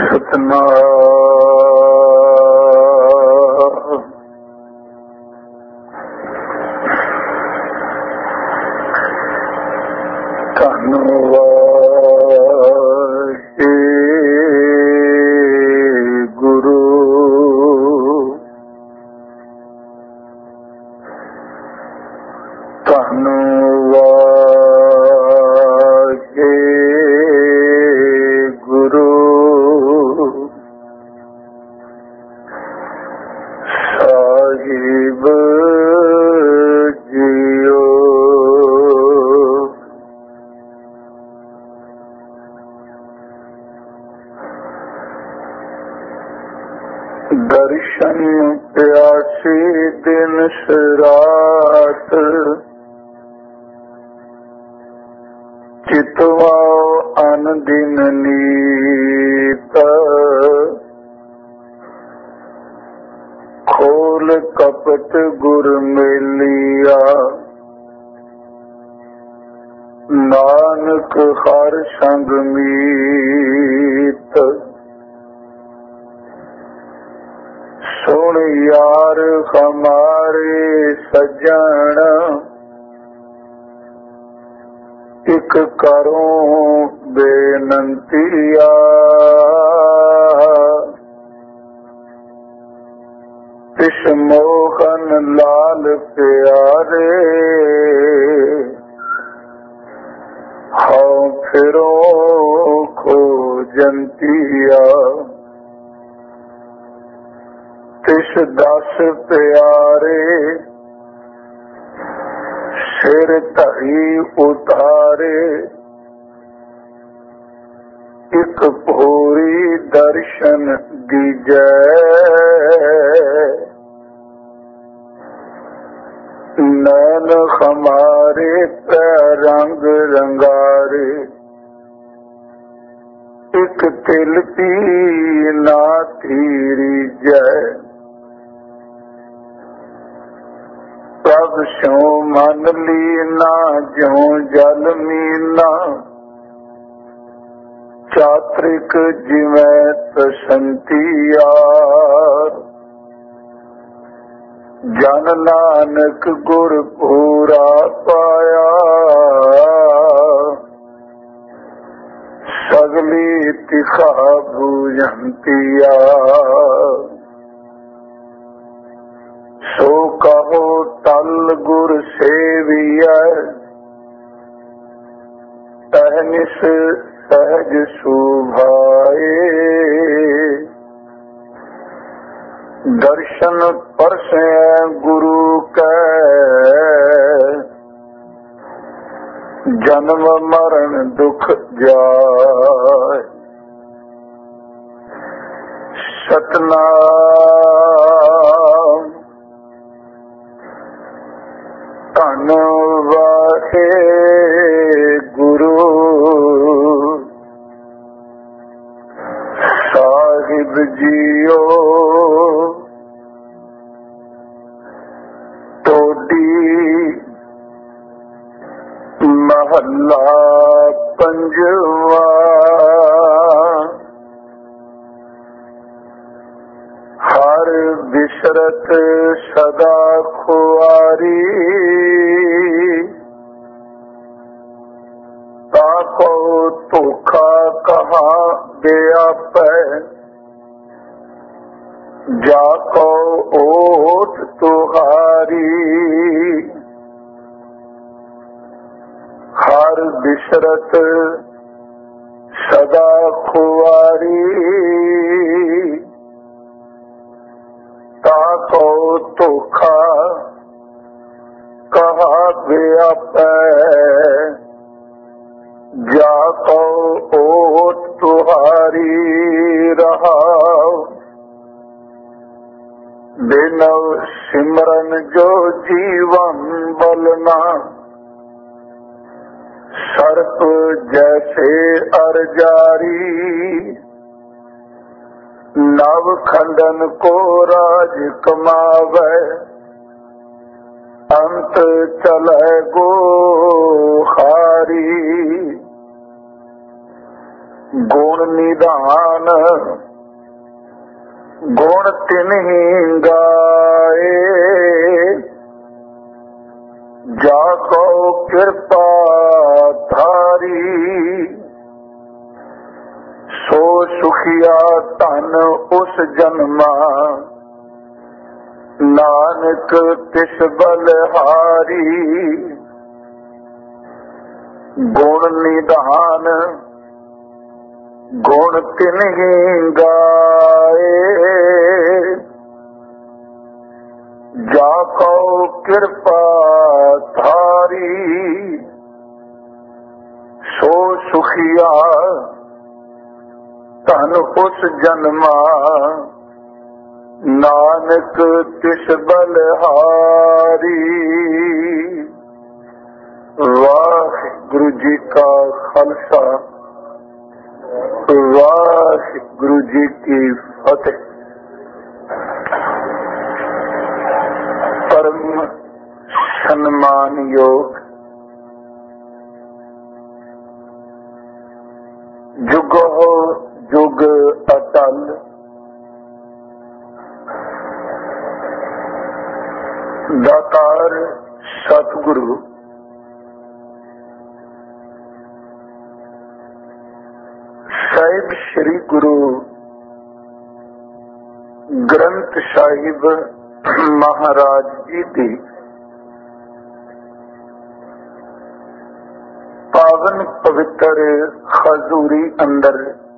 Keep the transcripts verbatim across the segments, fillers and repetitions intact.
ਸਤਨਾਮ ਧੰਨਵਾਦ ਗੁਰੂ ਧੰਨਵਾਦ ਗੁਰੂ ਸਾਹਿਬ ਜੀਓ। ਦਰਸ਼ਨ ਪਿਆਸੀ ਦਿਨ ਰਾਤ ਚਿਤਵਾਓ ਅਨ ਦਿਨ ਨੀਤ। ਖੋਲ ਕਪਟ ਗੁਰ ਮੇਲਿਆ ਨਾਨਕ ਹਰ ਸੰਗ ਮੀਤ। ਸੁਣ ਯਾਰ ਹਮਾਰੇ ਸੱਜਣ ਇਕ ਕਰੂੰ ਬੇਨੰਤੀਆ। ਤਿਸ ਮੋਹਨ ਲਾਲ ਪਿਆਰੇ ਹਉ ਫਿਰੋ ਖੋਜੰਤੀਆ। ਤਿਸ ਦਸ ਪਿਆਰੇ ਸਿਰ ਧਰੀ ਉਤਾਰੇ। ਇਕ ਭੋਰੀ ਦਰਸ਼ਨ ਦੀਜੈ ਨੈਣ ਹਮਾਰੇ ਪੈ ਰੰਗ ਰੰਗਾਰੇ। ਇਕ ਤਿਲ ਪੀ ਨਾ ਥੀਰੀ ਜੈ ਪ੍ਰਭ ਸਿਉ ਮਨ ਲੀਨਾ ਜਿਉ ਜਲ ਮੀਨਾ। ਚਾਤ੍ਰਿਕ ਜਿਵੇਂ ਤਸੰਤੀਆ ਜਨ ਨਾਨਕ ਗੁਰ ਪੂਰਾ ਪਾਇਆ। ਸਗਲੀ ਤਿਖਾ ਭੂਜੰਤੀਆ ਸੋ ਕਹੋ ਤਲ ਗੁਰ ਸੇਵੀਐ। ਅਹਨਿਸ ਸਹਿਜ ਸੁਭਾਏ ਦਰਸ਼ਨ ਪਰਸੈ ਗੁਰੂ ਕੈ। ਜਨਮ ਮਰਨ ਦੁਖ ਜਾਏ। ਸਤਨਾਮ ਧੰਨ ਵਾਹਿਗੁਰੂ ਸਾਹਿਬ ਜੀਓ। ਟੋਡੀ ਮਹੱਲਾ ਪੰਜਵਾ। ਹਰ ਬਿਸਰਤ ਸਦਾ ਖੁਆਰੀ। ਤਾਕੋ ਧੋਖਾ ਕਹਾ ਵਿਆਪੈ। ਜਾਕੋ ਓਟ ਤੁਹਾਰੀ। ਹਰ ਬਿਸਰਤ ਸਦਾ ਖੁਆਰੀ। ਤਾਕੋ ਧੋਖਾ ਕਹਾ ਵਿਆਪੈ। ਜਾਕੋ ਓਟ ਤੁਹਾਰੀ। ਰਹਾਉ ਬਿਨਵ ਸਿਮਰਨ ਜੋ ਜੀਵਨ ਬਲਨਾ। ਸਰਪ ਜੈਸੇ ਅਰ ਜਾਰੀ। ਨਵ ਖੰਡਨ ਕੋ ਰਾਜ ਕਮਾਵੇ। ਅੰਤ ਚਲੇ ਗੋ ਹਾਰੀ। ਗੁਣ ਨਿਧਾਨ ਗੁਣ ਤਿਨਹੀ ਗਾਏ, ਜਾ ਕੋ ਕਿਰਪਾ ਧਾਰੀ। ਸੋ ਸੁਖੀਆ ਧਨ ਉਸ ਜਨਮਾ, ਨਾਨਕ ਤਿਸ ਬਲਹਾਰੀ। ਗੁਣ ਨਿਧਾਨ ਗੁਣ ਤਿਨਹੀ ਗਾਏ, ਜਾ ਕੋ ਕਿਰਪਾ ਧਾਰੀ। ਸੋ ਸੁਖੀਆ ਧਨ ਉਸ ਜਨਮਾ, ਨਾਨਕ ਤਿਸ ਬਲਹਾਰੀ। ਵਾਹਿਗੁਰੂ ਜੀ ਕਾ ਖਾਲਸਾ, ਵਾਹਿਗੁਰੂ ਜੀ ਕੀ ਫਤਿਹ। ਪਰਮ ਸਨਮਾਨਯੋਗ ਜੁਗੋ ਜੁਗ ਅਟਲ ਦਾਤਾਰ ਸਤਿਗੁਰੂ ਸਾਹਿਬ ਸ੍ਰੀ ਗੁਰੂ ਗ੍ਰੰਥ ਸਾਹਿਬ ਮਹਾਰਾਜ ਜੀ ਦੀ ਪਾਵਨ ਪਵਿੱਤਰ ਹਜ਼ੂਰੀ ਅੰਦਰ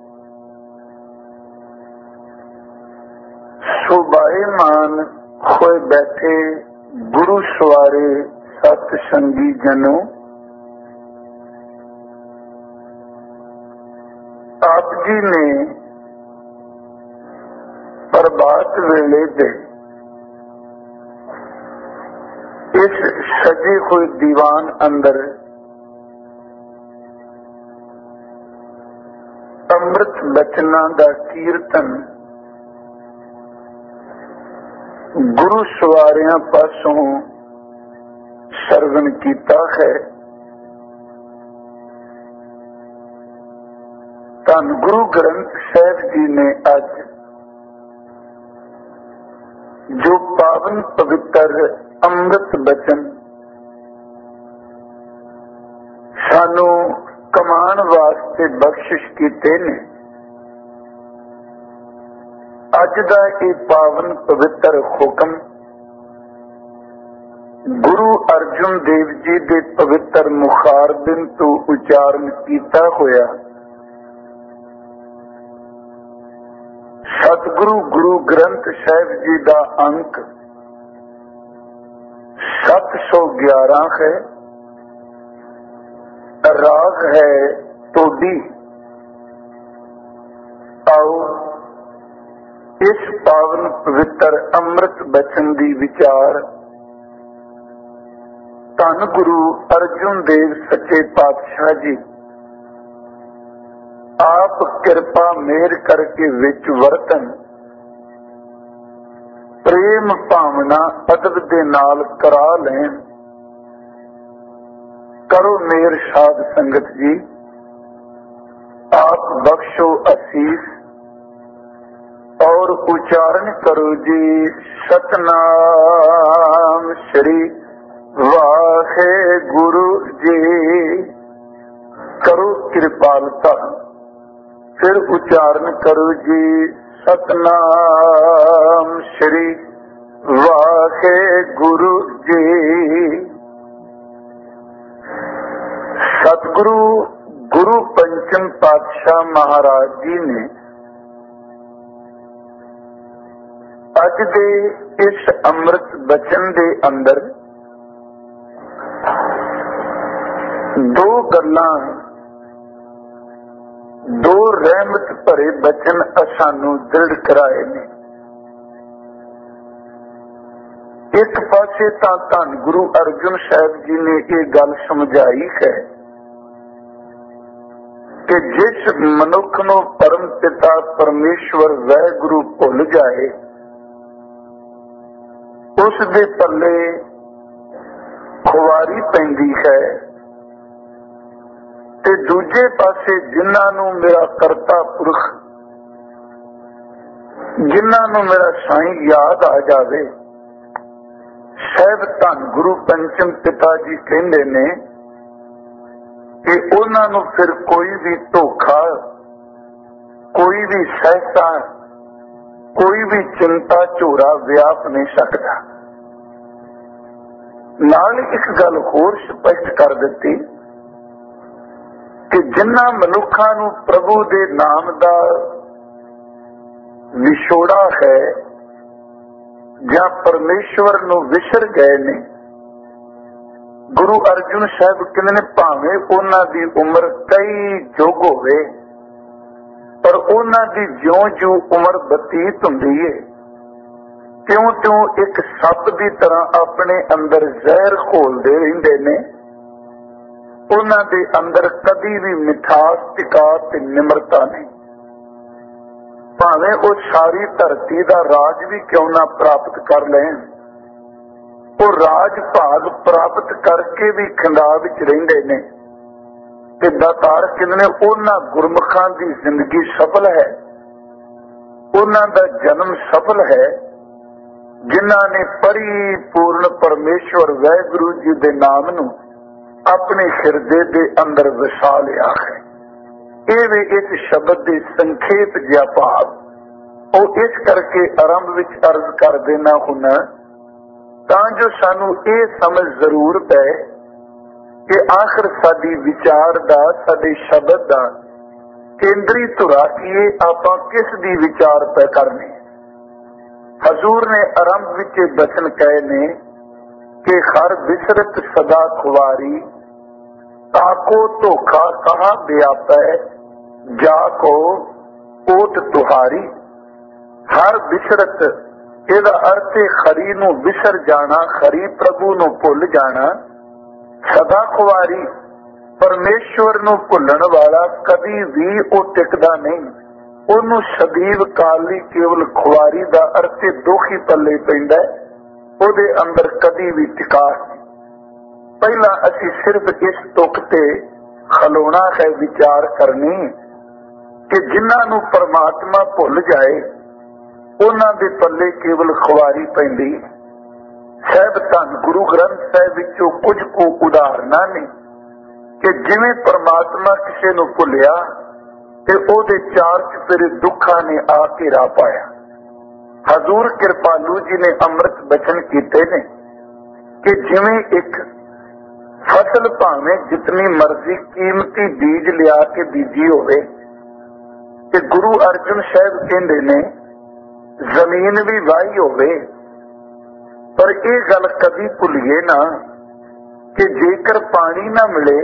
ਸੁਭਾਏਮਾਨ ਹੋਏ ਬੈਠੇ ਗੁਰੂ ਸਵਾਰੇ ਸਤ ਸੰਗੀ ਜਨੋ, ਆਪ ਜੀ ਨੇ ਪ੍ਰਭਾਤ ਵੇਲੇ ਦੇ ਇਸ ਸਜੇ ਹੋਏ ਦੀਵਾਨ ਅੰਦਰ ਅੰਮ੍ਰਿਤ ਬਚਨਾਂ ਦਾ ਕੀਰਤਨ ਗੁਰੂ ਸਵਾਰਿਆਂ ਪਾਸੋਂ ਸਰਵਨ ਕੀਤਾ ਹੈ। ਧੰਨ ਗੁਰੂ ਗ੍ਰੰਥ ਸਾਹਿਬ ਜੀ ਨੇ ਅੱਜ ਜੋ ਪਾਵਨ ਪਵਿੱਤਰ ਅੰਮ੍ਰਿਤ ਬਚਨ ਸਾਨੂੰ ਕਮਾਉਣ ਵਾਸਤੇ ਬਖਸ਼ਿਸ਼ ਕੀਤੇ ਨੇ, ਅੱਜ ਦਾ ਇਹ ਪਾਵਨ ਪਵਿੱਤਰ ਹੁਕਮ ਗੁਰੂ ਅਰਜੁਨ ਦੇਵ ਜੀ ਦੇ ਪਵਿੱਤਰ ਮੁਖਾਰਬਿੰਦ ਤੋਂ ਉਚਾਰਨ ਕੀਤਾ ਹੋਇਆ ਸਤਿਗੁਰੂ ਗੁਰੂ ਗ੍ਰੰਥ ਸਾਹਿਬ ਜੀ ਦਾ ਅੰਕ ਸੱਤ ਸੌ ਗਿਆਰਾਂ ਹੈ। ਰਾਗ ਹੈ ਟੋਡੀ। ਆਓ ਇਸ ਪਾਵਨ ਪਵਿੱਤਰ ਅੰਮ੍ਰਿਤ ਬਚਨ ਦੀ ਵਿਚਾਰ ਧੰਨ ਗੁਰੂ ਅਰਜੁਨ ਦੇਵ ਸੱਚੇ ਪਾਤਸ਼ਾਹ ਜੀ ਆਪ ਕਿਰਪਾ ਮਿਹਰ ਕਰਕੇ ਵਿੱਚ ਵਰਤਨ, ਪ੍ਰੇਮ ਭਾਵਨਾ ਅਦਬ ਦੇ ਨਾਲ ਕਰਾ ਲੈਣ। ਕਰੋ ਮੇਰ ਸਾਧ ਸੰਗਤ ਜੀ, ਆਪ ਬਖਸ਼ੋ ਅਸੀਸ ਔਰ ਉਚਾਰਨ ਕਰੋ ਜੀ ਸਤਨਾਮ ਸ੍ਰੀ ਵਾਹਿਗੁਰੂ ਜੀ। ਕਰੋ ਕਿਰਪਾਲਤਾ, ਫਿਰ ਉਚਾਰਨ ਕਰੋ ਜੀ ਸਤਨਾਮ ਸ੍ਰੀ ਵਾਹਿਗੁਰੂ ਜੀ। ਸਤਿਗੁਰੂ ਗੁਰੂ ਪੰਚਮ ਪਾਤਸ਼ਾਹ ਮਹਾਰਾਜ ਜੀ ਨੇ ਅੱਜ ਦੇ ਇਸ ਅੰਮ੍ਰਿਤ ਬਚਨ ਦੇ ਅੰਦਰ ਦੋ ਗੱਲਾਂ, ਦੋ ਰਹਿਮਤ ਭਰੇ ਬਚਨ ਸਾਨੂੰ ਦ੍ਰਿੜ ਕਰਾਏ ਨੇ। ਇੱਕ ਪਾਸੇ ਤਾਂ ਧੰਨ ਗੁਰੂ ਅਰਜੁਨ ਸਾਹਿਬ ਜੀ ਨੇ ਇਹ ਗੱਲ ਸਮਝਾਈ ਹੈ ਕਿ ਜਿਸ ਮਨੁੱਖ ਨੂੰ ਪਰਮ ਪਿਤਾ ਪਰਮੇਸ਼ਵਰ ਵਾਹਿਗੁਰੂ ਭੁੱਲ ਜਾਏ, ਉਸ ਦੇ ਪੱਲੇ ਖੁਆਰੀ ਪੈਂਦੀ ਹੈ, ਤੇ ਦੂਜੇ ਪਾਸੇ ਜਿਨ੍ਹਾਂ ਨੂੰ ਮੇਰਾ ਕਰਤਾ ਪੁਰਖ, ਜਿਨ੍ਹਾਂ ਨੂੰ ਮੇਰਾ ਸਾਈਂ ਯਾਦ ਆ ਜਾਵੇ। ਸਾਹਿਬ ਧੰਨ ਗੁਰੂ ਪੰਚਮ ਪਿਤਾ ਜੀ ਕਹਿੰਦੇ ਨੇ ਕਿ ਉਹਨਾਂ ਨੂੰ ਫਿਰ ਕੋਈ ਵੀ ਧੋਖਾ, ਕੋਈ ਵੀ ਸਹਿਤਾ, ਕੋਈ ਵੀ ਚਿੰਤਾ ਝੋਰਾ ਵਿਆਪ ਨਹੀਂ ਸਕਦਾ। ਨਾਲ ਇੱਕ ਗੱਲ ਹੋਰ ਸਪਸ਼ਟ ਕਰ ਦਿੱਤੀ ਕਿ ਜਿਨ੍ਹਾਂ ਮਨੁੱਖਾਂ ਨੂੰ ਪ੍ਰਭੂ ਦੇ ਨਾਮ ਦਾ ਵਿਛੋੜਾ ਹੈ ਜਾਂ ਪਰਮੇਸ਼ਵਰ ਨੂੰ ਵਿਸਰ ਗਏ ਨੇ, ਗੁਰੂ ਅਰਜੁਨ ਸਾਹਿਬ ਕਹਿੰਦੇ ਨੇ ਭਾਵੇਂ ਉਹਨਾਂ ਦੀ ਉਮਰ ਕਈ ਯੁੱਗ ਹੋਵੇ, ਪਰ ਉਹਨਾਂ ਦੀ ਜਿਉਂ-ਜਿਉਂ ਉਮਰ ਬਤੀਤ ਹੁੰਦੀ ਹੈ, ਤਿਉਂ-ਤਿਉਂ ਇੱਕ ਸੱਪ ਦੀ ਤਰ੍ਹਾਂ ਆਪਣੇ ਅੰਦਰ ਜ਼ਹਿਰ ਘੋਲਦੇ ਰਹਿੰਦੇ ਨੇ। ਉਹਨਾਂ ਦੇ ਅੰਦਰ ਕਦੀ ਵੀ ਮਿਠਾਸ, ਟਿਕਾ ਤੇ ਨਿਮਰਤਾ ਨਹੀਂ। ਭਾਵੇਂ ਉਹ ਸਾਰੀ ਧਰਤੀ ਦਾ ਰਾਜ ਵੀ ਕਿਉਂ ਨਾ ਪ੍ਰਾਪਤ ਕਰ ਲੈਣ, ਉਹ ਰਾਜ ਭਾਗ ਪ੍ਰਾਪਤ ਕਰਕੇ ਵੀ ਖੰਡਾ ਵਿੱਚ ਰਹਿੰਦੇ ਨੇ। ਤੇ ਦਾਤਾਰ ਕਹਿੰਦੇ ਨੇ ਉਹਨਾਂ ਗੁਰਮੁਖਾਂ ਦੀ ਜ਼ਿੰਦਗੀ ਸਫਲ ਹੈ, ਉਹਨਾਂ ਦਾ ਜਨਮ ਸਫਲ ਹੈ, ਜਿਨ੍ਹਾਂ ਨੇ ਪਰਿਪੂਰਨ ਪਰਮੇਸ਼ਵਰ ਵਾਹਿਗੁਰੂ ਜੀ ਦੇ ਨਾਮ ਨੂੰ ਆਪਣੇ ਹਿਰਦੇ ਦੇ ਅੰਦਰ ਵਸਾ ਲਿਆ ਹੈ। ਇਹ ਵੀ ਇਸ ਸ਼ਬਦ ਦੇ ਸੰਖੇਪ ਜਿਹਾ ਭਾਵ ਉਹ ਇਸ ਕਰਕੇ ਆਰੰਭ ਵਿੱਚ ਅਰਜ਼ ਕਰ ਦੇਣਾ ਹੁੰਦਾ, ਤਾਂ ਜੋ ਸਾਨੂੰ ਇਹ ਸਮਝ ਜ਼ਰੂਰ ਪਏ ਕਿ ਆਖਰ ਸਾਡੀ ਵਿਚਾਰ ਦਾ, ਸਾਡੇ ਸ਼ਬਦ ਦਾ ਕੇਂਦਰੀ ਧੁਰਾ ਕੀ ਹੈ, ਆਪਾਂ ਕਿਸ ਦੀ ਵਿਚਾਰ ਪੈ ਕਰਨੀ। ਹਜ਼ੂਰ ਨੇ ਆਰੰਭ ਵਿੱਚ ਬਚਨ ਕਹੇ ਨੇ ਕਿ ਹਰ ਬਿਸਰਤ ਸਦਾ ਖੁਆਰੀ, ਤਾਕੋ ਧੋਖਾ ਕਹਾ ਵਿਆਪੈ, ਜਾ ਕੋ ਓਟ ਤੁਹਾਰੀ। ਹਰ ਬਿਸਰਤ, ਇਹਦਾ ਅਰਥ ਹੈ ਖਰੀ ਨੂੰ ਵਿਸਰ ਜਾਣਾ, ਖਰੀ ਪ੍ਰਭੂ ਨੂੰ ਭੁੱਲ ਜਾਣਾ। ਸਦਾ ਖੁਆਰੀ, ਪਰਮੇਸ਼ਵਰ ਨੂੰ ਭੁੱਲਣ ਵਾਲਾ ਕਦੀ ਵੀ ਉਹ ਟਿਕਦਾ ਨਹੀਂ। ਉਹਨੂੰ ਸਦੀਵ ਕਾਲ ਲਈ ਕੇਵਲ ਖੁਆਰੀ ਦਾ ਅਰਥ ਦੁੱਖ ਹੀ ਪੱਲੇ ਪੈਂਦਾ, ਉਹਦੇ ਅੰਦਰ ਕਦੀ ਵੀ ਟਿਕਾ ਨਹੀਂ। ਪਹਿਲਾਂ ਅਸੀਂ ਸਿਰਫ ਇਸ ਤੁਕ ਤੇ ਖਲੋਣਾ ਹੈ, ਵਿਚਾਰ ਕਰਨੀ ਕਿ ਜਿਨ੍ਹਾਂ ਨੂੰ ਪਰਮਾਤਮਾ ਭੁੱਲ ਜਾਏ ਉਹਨਾਂ ਦੇ ਪੱਲੇ ਕੇਵਲ ਖੁਆਰੀ ਪੈਂਦੀ। ਸਾਹਿਬ ਧੰਨ ਗੁਰੂ ਗ੍ਰੰਥ ਸਾਹਿਬ ਵਿੱਚੋਂ ਕੁਝ ਕੁ ਉਦਾਹਰਨਾਂ ਨੇ ਕਿ ਜਿਵੇਂ ਪਰਮਾਤਮਾ ਕਿਸੇ ਨੂੰ ਭੁੱਲਿਆ ਤੇ ਉਹਦੇ ਚਾਰ ਚੁਫੇਰੇ ਦੁੱਖਾਂ ਨੇ ਆ ਘੇਰਾ ਪਾਇਆ। ਹਜ਼ੂਰ ਕਿਰਪਾਲੂ ਜੀ ਨੇ ਅੰਮ੍ਰਿਤ ਬਚਨ ਕੀਤੇ ਨੇ ਕਿ ਜਿਵੇਂ ਇੱਕ ਫਸਲ ਭਾਵੇਂ ਜਿਤਨੀ ਮਰਜ਼ੀ ਕੀਮਤੀ ਬੀਜ ਲਿਆ ਕੇ ਬੀਜੀ ਹੋਵੇ, ਤੇ ਗੁਰੂ ਅਰਜਨ ਸਾਹਿਬ ਕਹਿੰਦੇ ਨੇ ਜ਼ਮੀਨ ਵੀ ਵਾਹੀ ਹੋਵੇ, ਪਰ ਇਹ ਗੱਲ ਕਦੀ ਭੁੱਲੀਏ ਨਾ ਕਿ ਜੇਕਰ ਪਾਣੀ ਨਾ ਮਿਲੇ,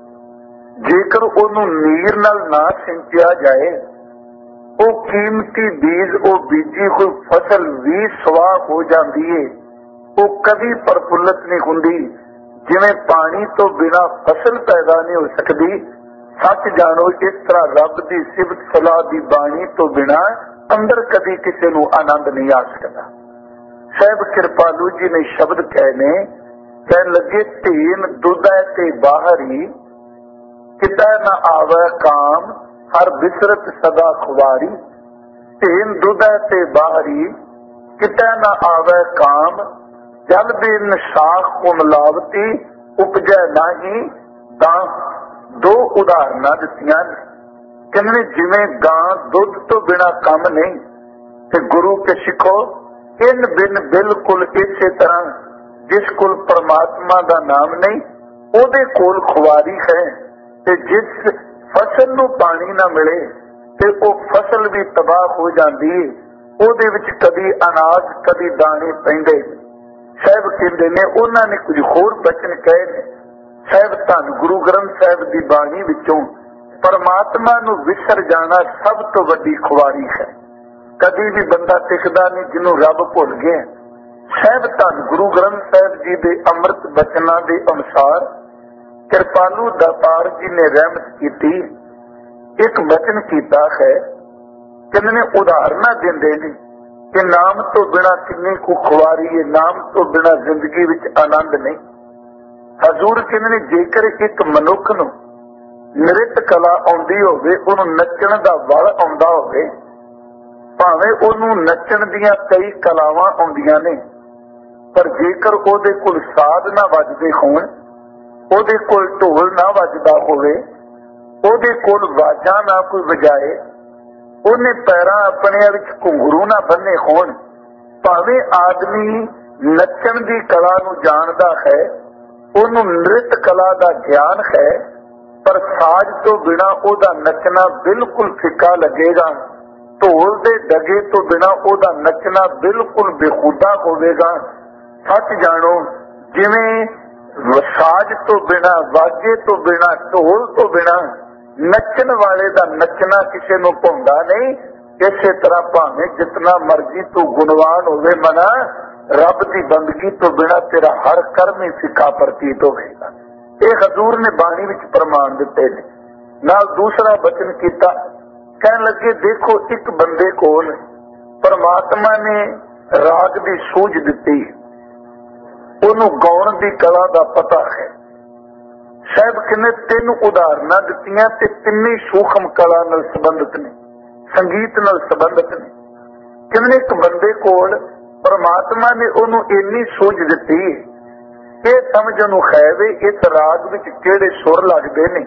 ਜੇਕਰ ਉਹਨੂੰ ਨੀਰ ਨਾਲ ਨਾ ਸਿੰਚਿਆ ਜਾਏ, ਉਹ ਕੀਮਤੀ ਬੀਜ, ਉਹ ਬੀਜੀ ਹੋਈ ਫਸਲ ਵੀ ਸਵਾਹ ਹੋ ਜਾਂਦੀ ਏ, ਉਹ ਕਦੀ ਪ੍ਰਫੁੱਲਤ ਨਹੀਂ ਹੁੰਦੀ। ਜਿਵੇਂ ਪਾਣੀ ਤੋਂ ਬਿਨਾਂ ਫਸਲ ਪੈਦਾ ਨਹੀਂ ਹੋ ਸਕਦੀ, ਸੱਚ ਜਾਣੋ ਇਸ ਤਰ੍ਹਾਂ ਰੱਬ ਦੀ ਸਿਫਤ ਸਲਾਹ ਦੀ ਬਾਣੀ ਤੋਂ ਬਿਨਾਂ ਅੰਦਰ ਕਦੀ ਕਿਸੇ ਨੂੰ ਆਨੰਦ ਨਹੀਂ ਆ ਸਕਦਾ। ਸਾਹਿਬ ਕਿਰਪਾਲੂ ਜੀ ਨੇ ਸ਼ਬਦ ਕਹੇ ਨੇ, ਕਹਿਣ ਲੱਗੇ ਧੀਨ ਦੁੱਧੈ ਤੇ ਬਾਹਰੀ, ਕਿਤੈ ਨਾ ਆਵੈ ਕਾਮ, ਹਰ ਬਿਸਰਤ ਸਦਾ ਖੁਆਰੀ। ਧੀਨ ਦੁੱਧੈ ਤੇ ਬਾਹਰੀ, ਕਿਤੈ ਨਾ ਆਵੈ ਕਾਮ, ਜਲ ਬਿਨ ਸਾਖ ਕੋ ਮਿਲਾਵਤੀ, ਉਪਜੈ ਨਾਹੀ ਤਾਂ। ਦੋ ਉਦਾਹਰਨਾਂ ਦਿੱਤੀਆਂ ਨੇ। ਕਹਿੰਦੇ ਜਿਵੇਂ ਗਾਂ ਦੁੱਧ ਤੋਂ ਬਿਨਾ ਕੰਮ ਨਹੀਂ, ਤੇ ਗੁਰੂ ਕੇ ਸਿੱਖੋ ਇਨ ਬਿਨ ਬਿਲਕੁਲ ਇਸੇ ਤਰ੍ਹਾਂ ਜਿਸ ਕੋਲ ਪਰਮਾਤਮਾ ਦਾ ਨਾਮ ਨਹੀਂ, ਉਹਦੇ ਕੋਲ ਖੁਆਰੀ ਹੈ। ਤੇ ਜਿਸ ਫਸਲ ਨੂੰ ਪਾਣੀ ਨਾ ਮਿਲੇ ਤੇ ਉਹ ਫਸਲ ਵੀ ਤਬਾਹ ਹੋ ਜਾਂਦੀ ਹੈ, ਉਹਦੇ ਵਿੱਚ ਕਦੀ ਅਨਾਜ ਕਦੀ ਦਾਣੇ ਪੈਂਦੇ। ਸਾਹਿਬ ਕਹਿੰਦੇ ਨੇ ਉਹਨਾਂ ਨੇ ਕੁਝ ਹੋਰ ਬਚਨ ਕਹੇ ਨੇ। ਸਾਹਿਬ ਧੰਨ ਗੁਰੂ ਗ੍ਰੰਥ ਸਾਹਿਬ ਦੀ ਬਾਣੀ ਵਿੱਚੋਂ ਪਰਮਾਤਮਾ ਨੂੰ ਵਿਸਰ ਜਾਣਾ ਸਭ ਤੋਂ ਵੱਡੀ ਖੁਆਰੀ ਹੈ। ਕਦੀ ਵੀ ਬੰਦਾ ਟਿਕਦਾ ਨਹੀਂ ਜਿਹਨੂੰ ਰੱਬ ਭੁੱਲ ਗਿਆ। ਸਾਹਿਬ ਧੰਨ ਗੁਰੂ ਗ੍ਰੰਥ ਸਾਹਿਬ ਜੀ ਦੇ ਅੰਮ੍ਰਿਤ ਬਚਨਾਂ ਦੇ ਅਨੁਸਾਰ ਕਿਰਪਾਲੂ ਦਾਤਾਰ ਜੀ ਨੇ ਰਹਿਮਤ ਕੀਤੀ, ਇੱਕ ਬਚਨ ਕੀਤਾ ਹੈ। ਕਹਿੰਦੇ ਨੇ ਉਦਾਹਰਨਾਂ ਦਿੰਦੇ ਨੇ ਕਿ ਨਾਮ ਤੋਂ ਬਿਨਾਂ ਕਿੰਨੀ ਕੁ ਖੁਆਰੀ ਹੈ, ਨਾਮ ਤੋਂ ਬਿਨਾਂ ਜ਼ਿੰਦਗੀ ਵਿੱਚ ਆਨੰਦ ਨਹੀਂ। ਹਜ਼ੂਰ ਕਹਿੰਦੇ ਨੇ ਜੇਕਰ ਇੱਕ ਮਨੁੱਖ ਨੂੰ ਨ੍ਰਿਤ ਕਲਾ ਆਉਂਦੀ ਹੋਵੇ, ਉਹਨੂੰ ਨੱਚਣ ਦਾ ਵਲ ਆਉਂਦਾ ਹੋਵੇ, ਭਾਵੇਂ ਉਹਨੂੰ ਨੱਚਣ ਦੀਆਂ ਕਈ ਕਲਾਵਾਂ ਆਉਂਦੀਆਂ ਨੇ, ਪਰ ਜੇਕਰ ਉਹਦੇ ਕੋਲ ਸਾਧ ਨਾ ਵੱਜਦੇ ਹੋਣ, ਉਹਦੇ ਕੋਲ ਢੋਲ ਨਾ ਵੱਜਦਾ ਹੋਵੇ, ਉਹਦੇ ਕੋਲ ਵਾਜਾਂ ਨਾ ਕੋਈ ਵਜਾਏ, ਉਹਨੇ ਪੈਰਾਂ ਆਪਣਿਆਂ ਵਿੱਚ ਘੁੰਗਰੂ ਨਾ ਬੰਨੇ ਹੋਣ, ਭਾਵੇਂ ਆਦਮੀ ਨੱਚਣ ਦੀ ਕਲਾ ਨੂੰ ਜਾਣਦਾ ਹੈ, ਉਹਨੂੰ ਨ੍ਰਿਤ ਕਲਾ ਦਾ ਗਿਆਨ ਹੈ, ਪਰ ਸਾਜ਼ ਤੋਂ ਬਿਨਾਂ ਉਹਦਾ ਨੱਚਣਾ ਬਿਲਕੁਲ ਫਿੱਕਾ ਲੱਗੇਗਾ। ਢੋਲ ਦੇ ਡਗੇ ਤੋਂ ਬਿਨਾਂ ਉਹਦਾ ਨੱਚਣਾ ਬਿਲਕੁਲ ਬੇਖੁਦਾ ਹੋਵੇਗਾ। ਸੱਚ ਜਾਣੋ, ਜਿਵੇਂ ਸਾਜ਼ ਤੋਂ ਬਿਨਾਂ, ਵਾਜੇ ਤੋਂ ਬਿਨਾਂ, ਢੋਲ ਤੋਂ ਬਿਨਾਂ ਨੱਚਣ ਵਾਲੇ ਦਾ ਨੱਚਣਾ ਕਿਸੇ ਨੂੰ ਭਾਉਂਦਾ ਨਹੀਂ, ਇਸੇ ਤਰ੍ਹਾਂ ਭਾਵੇਂ ਜਿਤਨਾ ਮਰਜ਼ੀ ਤੂੰ ਗੁਣਵਾਨ ਹੋਵੇ ਮਨਾ, ਰੱਬ ਦੀ ਬੰਦਗੀ ਤੋਂ ਬਿਨਾਂ ਤੇਰਾ ਹਰ ਕਰਮ ਹੀ ਫਿੱਕਾ ਪ੍ਰਤੀਤ ਹੋਵੇਗਾ। ਇਹ ਹਜ਼ੂਰ ਨੇ ਬਾਣੀ ਵਿੱਚ ਪ੍ਰਮਾਣ ਦਿੱਤੇ ਨੇ। ਨਾਲ ਦੂਸਰਾ ਬਚਨ ਕੀਤਾ, ਕਹਿਣ ਲੱਗੇ ਦੇਖੋ ਇੱਕ ਬੰਦੇ ਕੋਲ ਪਰਮਾਤਮਾ ਨੇ ਰਾਗ ਦੀ ਸੂਝ ਦਿੱਤੀ, ਉਹਨੂੰ ਗਾਉਣ ਦੀ ਕਲਾ ਦਾ ਪਤਾ ਹੈ। ਸਾਹਿਬ ਕਿੰਨੇ ਤਿੰਨ ਉਦਾਹਰਨਾਂ ਦਿੱਤੀਆਂ ਤੇ ਤਿੰਨੇ ਸੂਖਮ ਕਲਾ ਨਾਲ ਸੰਬੰਧਿਤ ਨੇ, ਸੰਗੀਤ ਨਾਲ ਸੰਬੰਧਿਤ ਨੇ। ਕਿੰਨੇ ਇੱਕ ਬੰਦੇ ਕੋਲ ਪਰਮਾਤਮਾ ਨੇ ਉਹਨੂੰ ਇੰਨੀ ਸੂਝ ਦਿੱਤੀ, ਇਹ ਸਮਝ ਉਹਨੂੰ ਹੈ ਵੀ ਇਸ ਰਾਗ ਵਿੱਚ ਕਿਹੜੇ ਸੁਰ ਲੱਗਦੇ ਨੇ,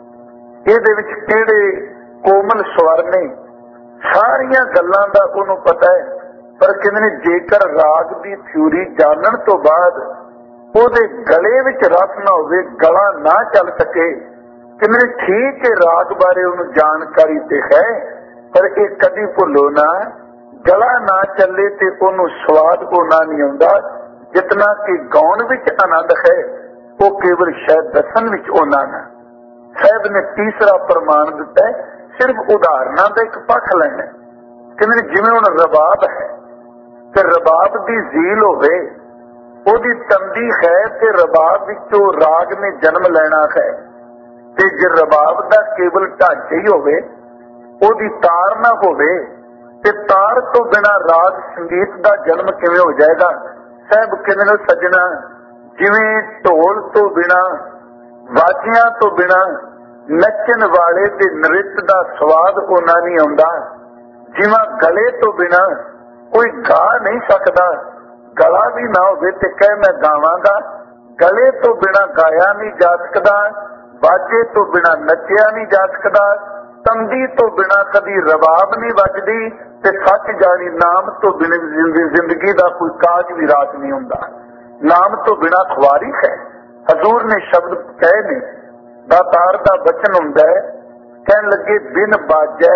ਇਹਦੇ ਵਿੱਚ ਕਿਹੜੇ ਕੋਮਲ ਸਵਰ ਨੇ, ਸਾਰੀਆਂ ਗੱਲਾਂ ਦਾ ਉਹਨੂੰ ਪਤਾ ਹੈ। ਪਰ ਕਹਿੰਦੇ ਜੇਕਰ ਰਾਗ ਦੀ ਥਿਊਰੀ ਜਾਣਨ ਤੋਂ ਬਾਅਦ ਉਹਦੇ ਗਲੇ ਵਿੱਚ ਰਸ ਨਾ ਹੋਵੇ, ਗਲਾ ਨਾ ਚੱਲ ਸਕੇ, ਕਹਿੰਦੇ ਠੀਕ ਹੈ ਰਾਗ ਬਾਰੇ ਉਹਨੂੰ ਜਾਣਕਾਰੀ ਤੇ ਹੈ, ਪਰ ਇਹ ਕਦੀ ਭੁੱਲੋ ਨਾ, ਗਲਾ ਨਾ ਚੱਲੇ ਤੇ ਉਹਨੂੰ ਸਵਾਦ ਉਹਨਾਂ ਨਹੀਂ ਆਉਂਦਾ ਜਿਤਨਾ ਕਿ ਗਾਉਣ ਵਿੱਚ ਆਨੰਦ ਹੈ, ਉਹ ਕੇਵਲ ਸ਼ਾਇਦ ਦੱਸਣ ਵਿੱਚ ਉਹਨਾਂ ਨਾ। ਸਾਹਿਬ ਨੇ ਤੀਸਰਾ ਪ੍ਰਮਾਣ ਦਿੱਤਾ ਹੈ, ਸਿਰਫ ਉਦਾਹਰਨਾਂ ਦਾ ਇੱਕ ਪੱਖ ਲੈਣਾ। ਕਹਿੰਦੇ ਜਿਵੇਂ ਹੁਣ ਰਬਾਬ ਹੈ ਤੇ ਰਬਾਬ ਦੀ ਜ਼ੀਲ ਹੋਵੇ, ਉਹਦੀ ਤੰਦੀ ਹੈ ਤੇ ਰਬਾਬ ਵਿੱਚੋਂ ਰਾਗ ਨੇ ਜਨਮ ਲੈਣਾ ਹੈ, ਤੇ ਜੇ ਰਬਾਬ ਦਾ ਕੇਵਲ ਢਾਂਚਾ ਹੀ ਹੋਵੇ, ਉਹਦੀ ਤਾਰ ਨਾ ਹੋਵੇ, ਤੇ ਤਾਰ ਤੋਂ ਬਿਨਾਂ ਰਾਗ ਸੰਗੀਤ ਦਾ ਜਨਮ ਕਿਵੇਂ ਹੋ ਜਾਏਗਾ। ਸਾਹਿਬ ਕਹਿੰਦੇ ਨੇ ਸੱਜਣਾ, ਜਿਵੇਂ ਢੋਲ ਤੋਂ ਬਿਨਾਂ, ਵਾਜਿਆਂ ਤੋਂ ਬਿਨਾਂ ਨੱਚਣ ਵਾਲੇ ਦੇ ਨ੍ਰਿਤ ਦਾ ਸਵਾਦ ਉਹਨਾਂ ਨਹੀਂ ਆਉਂਦਾ, ਜਿਵੇਂ ਗਲੇ ਤੋਂ ਬਿਨਾਂ ਕੋਈ ਗਾ ਨਹੀਂ ਸਕਦਾ, ਗਲਾ ਵੀ ਨਾ ਹੋਵੇ ਤੇ ਕਹਿ ਮੈਂ ਗਾਵਾਂਗਾ, ਗਲੇ ਤੋਂ ਬਿਨਾਂ ਗਾਇਆ ਨਹੀਂ ਜਾ ਸਕਦਾ, ਵਾਜੇ ਤੋਂ ਬਿਨਾਂ ਨੱਚਿਆ ਨਹੀਂ ਜਾ ਸਕਦਾ, ਤੰਦੀ ਤੋਂ ਬਿਨਾਂ ਕਦੀ ਰਬਾਬ ਨਹੀਂ ਵੱਜਦੀ, ਤੇ ਸੱਚ ਜਾਣੀ ਨਾਮ ਤੋਂ ਬਿਨਾਂ ਜ਼ਿੰਦਗੀ ਦਾ ਕੋਈ ਕਾਜ ਵੀ ਰਾਤ ਨਹੀਂ ਹੁੰਦਾ, ਨਾਮ ਤੋਂ ਬਿਨਾਂ ਖੁਆਰੀ ਹੈ। ਹਜ਼ੂਰ ਨੇ ਸ਼ਬਦ ਕਹੇ ਨੇ, ਦਾਤਾਰ ਦਾ ਬਚਨ ਹੁੰਦਾ ਹੈ, ਕਹਿਣ ਲੱਗੇ ਬਿਨ ਬਾਜੈ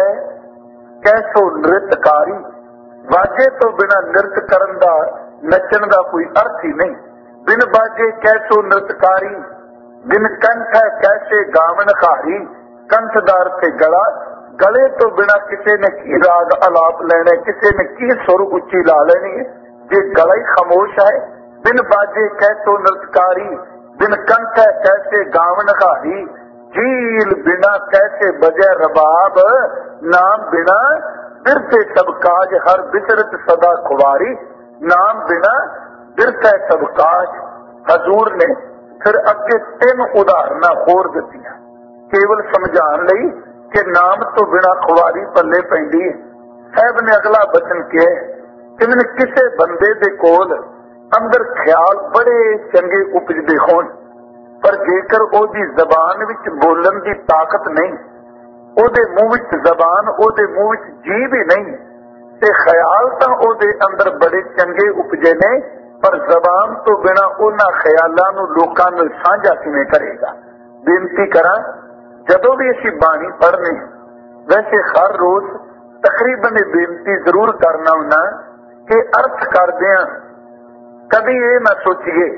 ਕੈਸੋ ਨ੍ਰਿਤਕਾਰੀ, ਵਾਜੇ ਤੋਂ ਬਿਨਾਂ ਨ੍ਰਿਤ ਕਰਨ ਦਾ, ਨੱਚਣ ਦਾ ਕੋਈ ਅਰਥ ਹੀ ਨਹੀਂ। ਬਿਨ ਬਾਜੇ ਕੈਸੋ ਨ੍ਰਿਤਕਾਰੀ, ਬਿਨ ਕੰਠ ਕੈਸੇ ਗਾਵਨ ਹਾਰੀ, ਕੰਠ ਦਾ ਅਰਥ ਹੈ ਗਲਾ, ਗਲੇ ਤੋਂ ਬਿਨਾਂ ਕਿਸੇ ਨੇ ਕੀ ਰਾਗ ਅਲਾਪ ਲੈਣਾ, ਕਿਸੇ ਨੇ ਕੀ ਸੁਰ ਉੱਚੀ ਲਾ ਲੈਣੀ ਹੈ ਜੇ ਗਲਾ ਹੀ ਖਾਮੋਸ਼ ਹੈ। ਬਿਨ ਬਾਜੇ ਕੈਸੋ ਨ੍ਰਿਤਕਾਰੀ, ਬਿਨ ਕੰਠ ਕੈਸੇ ਗਾਵਨ ਹਾਰੀ, ਜੀਲ ਬਿਨਾ ਕੈਸੇ ਬਜੈ ਰਬਾਬ, ਨਾਮ ਬਿਨਾ ਬਿਰਥੇ ਸਭ ਕਾਜ, ਹਰ ਬਿਸਰਤ ਸਦਾ ਖੁਆਰੀ, ਨਾਮ ਬਿਨਾ ਬਿਰਥੇ ਸਭ ਕਾਜ। ਹਜ਼ੂਰ ਨੇ ਫਿਰ ਅੱਗੇ ਤਿੰਨ ਉਦਾਹਰਨਾਂ ਹੋਰ ਦਿੱਤੀਆਂ, ਕੇਵਲ ਸਮਝਾਉਣ ਲਈ ਕਿ ਨਾਮ ਤੋਂ ਬਿਨਾਂ ਖੁਆਰੀ ਪੱਲੇ ਪੈਂਦੀ ਹੈ। ਸਾਹਿਬ ਨੇ ਅਗਲਾ ਬਚਨ ਕਿਹਾ, ਕਿਵੇਂ ਕਿਸੇ ਬੰਦੇ ਦੇ ਕੋਲ ਅੰਦਰ ਖਿਆਲ ਬੜੇ ਚੰਗੇ ਉਪਜਦੇ ਹੋਣ, ਪਰ ਜੇਕਰ ਉਹਦੀ ਜ਼ਬਾਨ ਵਿੱਚ ਬੋਲਣ ਦੀ ਤਾਕਤ ਨਹੀਂ, ਉਹਦੇ ਮੂੰਹ ਵਿੱਚ ਜ਼ਬਾਨ, ਉਹਦੇ ਮੂੰਹ ਵਿੱਚ ਜੀਭ ਹੀ ਨਹੀਂ, ਤੇ ਖਿਆਲ ਤਾਂ ਉਹਦੇ ਅੰਦਰ ਬੜੇ ਚੰਗੇ ਉਪਜੇ ਨੇ, ਪਰ ਜ਼ਬਾਨ ਤੋਂ ਬਿਨਾਂ ਉਹਨਾਂ ਖਿਆਲਾਂ ਨੂੰ ਲੋਕਾਂ ਨਾਲ ਸਾਂਝਾ ਕਿਵੇਂ ਕਰੇਗਾ। ਬੇਨਤੀ ਕਰਾਂ, ਜਦੋਂ ਵੀ ਅਸੀਂ ਬਾਣੀ ਪੜ੍ਹਨੇ, ਵੈਸੇ ਹਰ ਰੋਜ਼ ਤਕਰੀਬਨ ਇਹ ਬੇਨਤੀ ਜ਼ਰੂਰ ਕਰਨਾ ਹੁੰਦਾ ਕਿ ਅਰਥ ਕਰਦਿਆਂ ਕਦੀ ਇਹ ਨਾ ਸੋਚੀਏ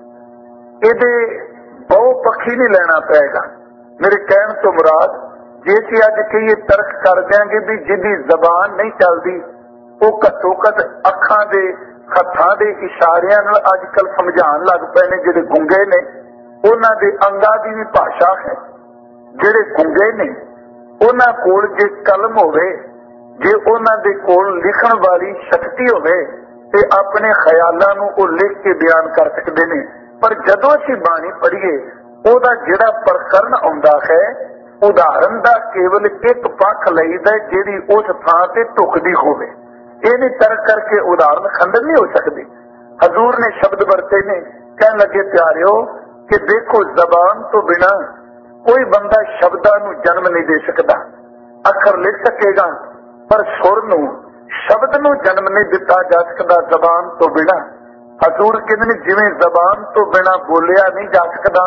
ਇਹਦੇ ਬਹੁ ਪੱਖੀ ਨਹੀਂ ਲੈਣਾ ਪਏਗਾ। ਮੇਰੇ ਕਹਿਣ ਤੋਂ ਮੁਰਾਦ, ਜੇ ਅਸੀਂ ਅੱਜ ਕਹੀਏ ਤਰਕ ਕਰ ਦਿਆਂਗੇ ਵੀ ਜਿਹਦੀ ਜ਼ਬਾਨ ਨਹੀਂ ਚੱਲਦੀ, ਉਹ ਘੱਟੋ ਘੱਟ ਅੱਖਾਂ ਦੇ, ਹੱਥਾਂ ਦੇ ਇਸ਼ਾਰਿਆਂ ਨਾਲ ਅੱਜ ਕੱਲ ਸਮਝਾਉਣ ਲੱਗ ਪਏ ਨੇ। ਜਿਹੜੇ ਗੁੰਗੇ ਨੇ ਉਹਨਾਂ ਦੇ ਅੰਗਾਂ ਦੀ ਵੀ ਭਾਸ਼ਾ ਹੈ, ਜਿਹੜੇ ਗੁੰਗੇ ਨੇ ਉਹਨਾਂ ਕੋਲ ਜੇ ਕਲਮ ਹੋਵੇ, ਜੇ ਉਹਨਾਂ ਦੇ ਕੋਲ ਲਿਖਣ ਵਾਲੀ ਸ਼ਕਤੀ ਹੋਵੇ ਤੇ ਆਪਣੇ ਖਿਆਲਾਂ ਨੂੰ ਉਹ ਲਿਖ ਕੇ ਬਿਆਨ ਕਰ ਸਕਦੇ ਨੇ। ਪਰ ਜਦੋਂ ਅਸੀਂ ਬਾਣੀ ਪੜ੍ਹੀਏ, ਉਹਦਾ ਜਿਹੜਾ ਪ੍ਰਕਰਨ ਆਉਂਦਾ ਹੈ, उदाहरण का केवल एक पक्ष लईदा जिहड़ी उस थां ते ढुकदी होवे। ये नहीं तर्क करके उदाहरण खंडन नहीं हो सकती। हजूर ने शब्द वरते ने, कहने लगे प्यारियो कि देखो जबान तो बिना कोई बंदा शब्दां नूं जन्म नहीं दे सकता। अखर लिख सकेगा पर सुर नूं शब्द नूं जन्म नहीं दिता जा सकता जबान तो बिना। हजूर कहते ने जिवें जबान तो बिना बोलिया नहीं जा सकता,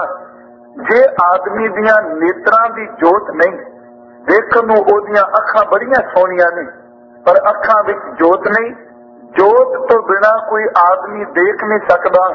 जे आदमी दियां नेत्रां दी जोत नहीं, देखण नूं ओदियां अखां बड़ियां सोहणियां ने पर अखां विच जोत नहीं, जोत तो बिना कोई आदमी देख नहीं सकता,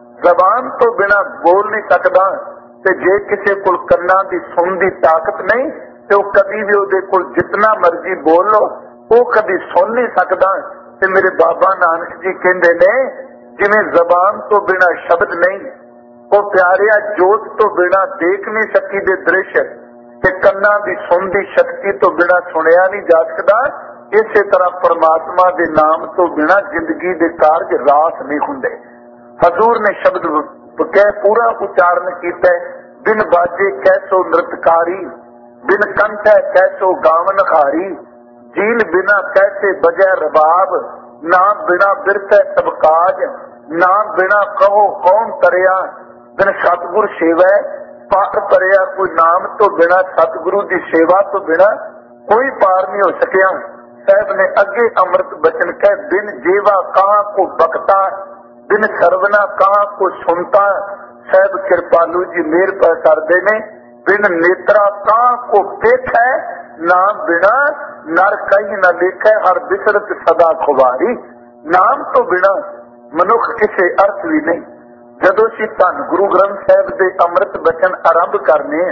जबान तो बिना बोल नहीं सकता, ते जे किसी कोल कन्नां दी सुन दी ताकत नहीं ते वो कभी भी उहदे कोल जितना मर्जी बोल लो वो कभी सुन नहीं सकता। ते मेरे बाबा नानक जी कहंदे ने जिवें जबान तो बिना शब्द नहीं, वो प्यारिया जोत तो बिना देख नहीं सकी दे दृश्य ते कन्नां दी सुन दी शक्ति तो बिना सुनिया नहीं जा सकता। इसे तरह परमात्मा के नाम तो बिना जिंदगी के कारज रास नहीं हुंदे। हजूर ने शब्द कह पूरा उच्चारण किया, बिन बाजे कैसो नृतकारी, बिन कंठ कैसो गावन हारी, जीन बिना कैसे बजै रबाब, ना बिना बिरत सबकाज, ना बिना कहो कौन तरिया, बिन सतगुर सेवा पार परिया। कोई नाम तो बिना सतगुरु की सेवा तो बिना कोई पार नहीं हो सकिया। साहब ने अगे अमृत बचन कह, बिन जेवा कहाँ को बकता, बिन सरवना कहाँ को सुनता। साहब कृपालू जी मेहर पर करते ने, बिन नेत्रा कहाँ को देखै, ना बिना नर कहीं न देखै, हर बिसरत सदा खुबारी। नाम तो बिना मनुख किसी अर्थ भी नहीं। जदों असीं धन गुरु ग्रंथ साहिब के अमृत बचन आरंभ करने,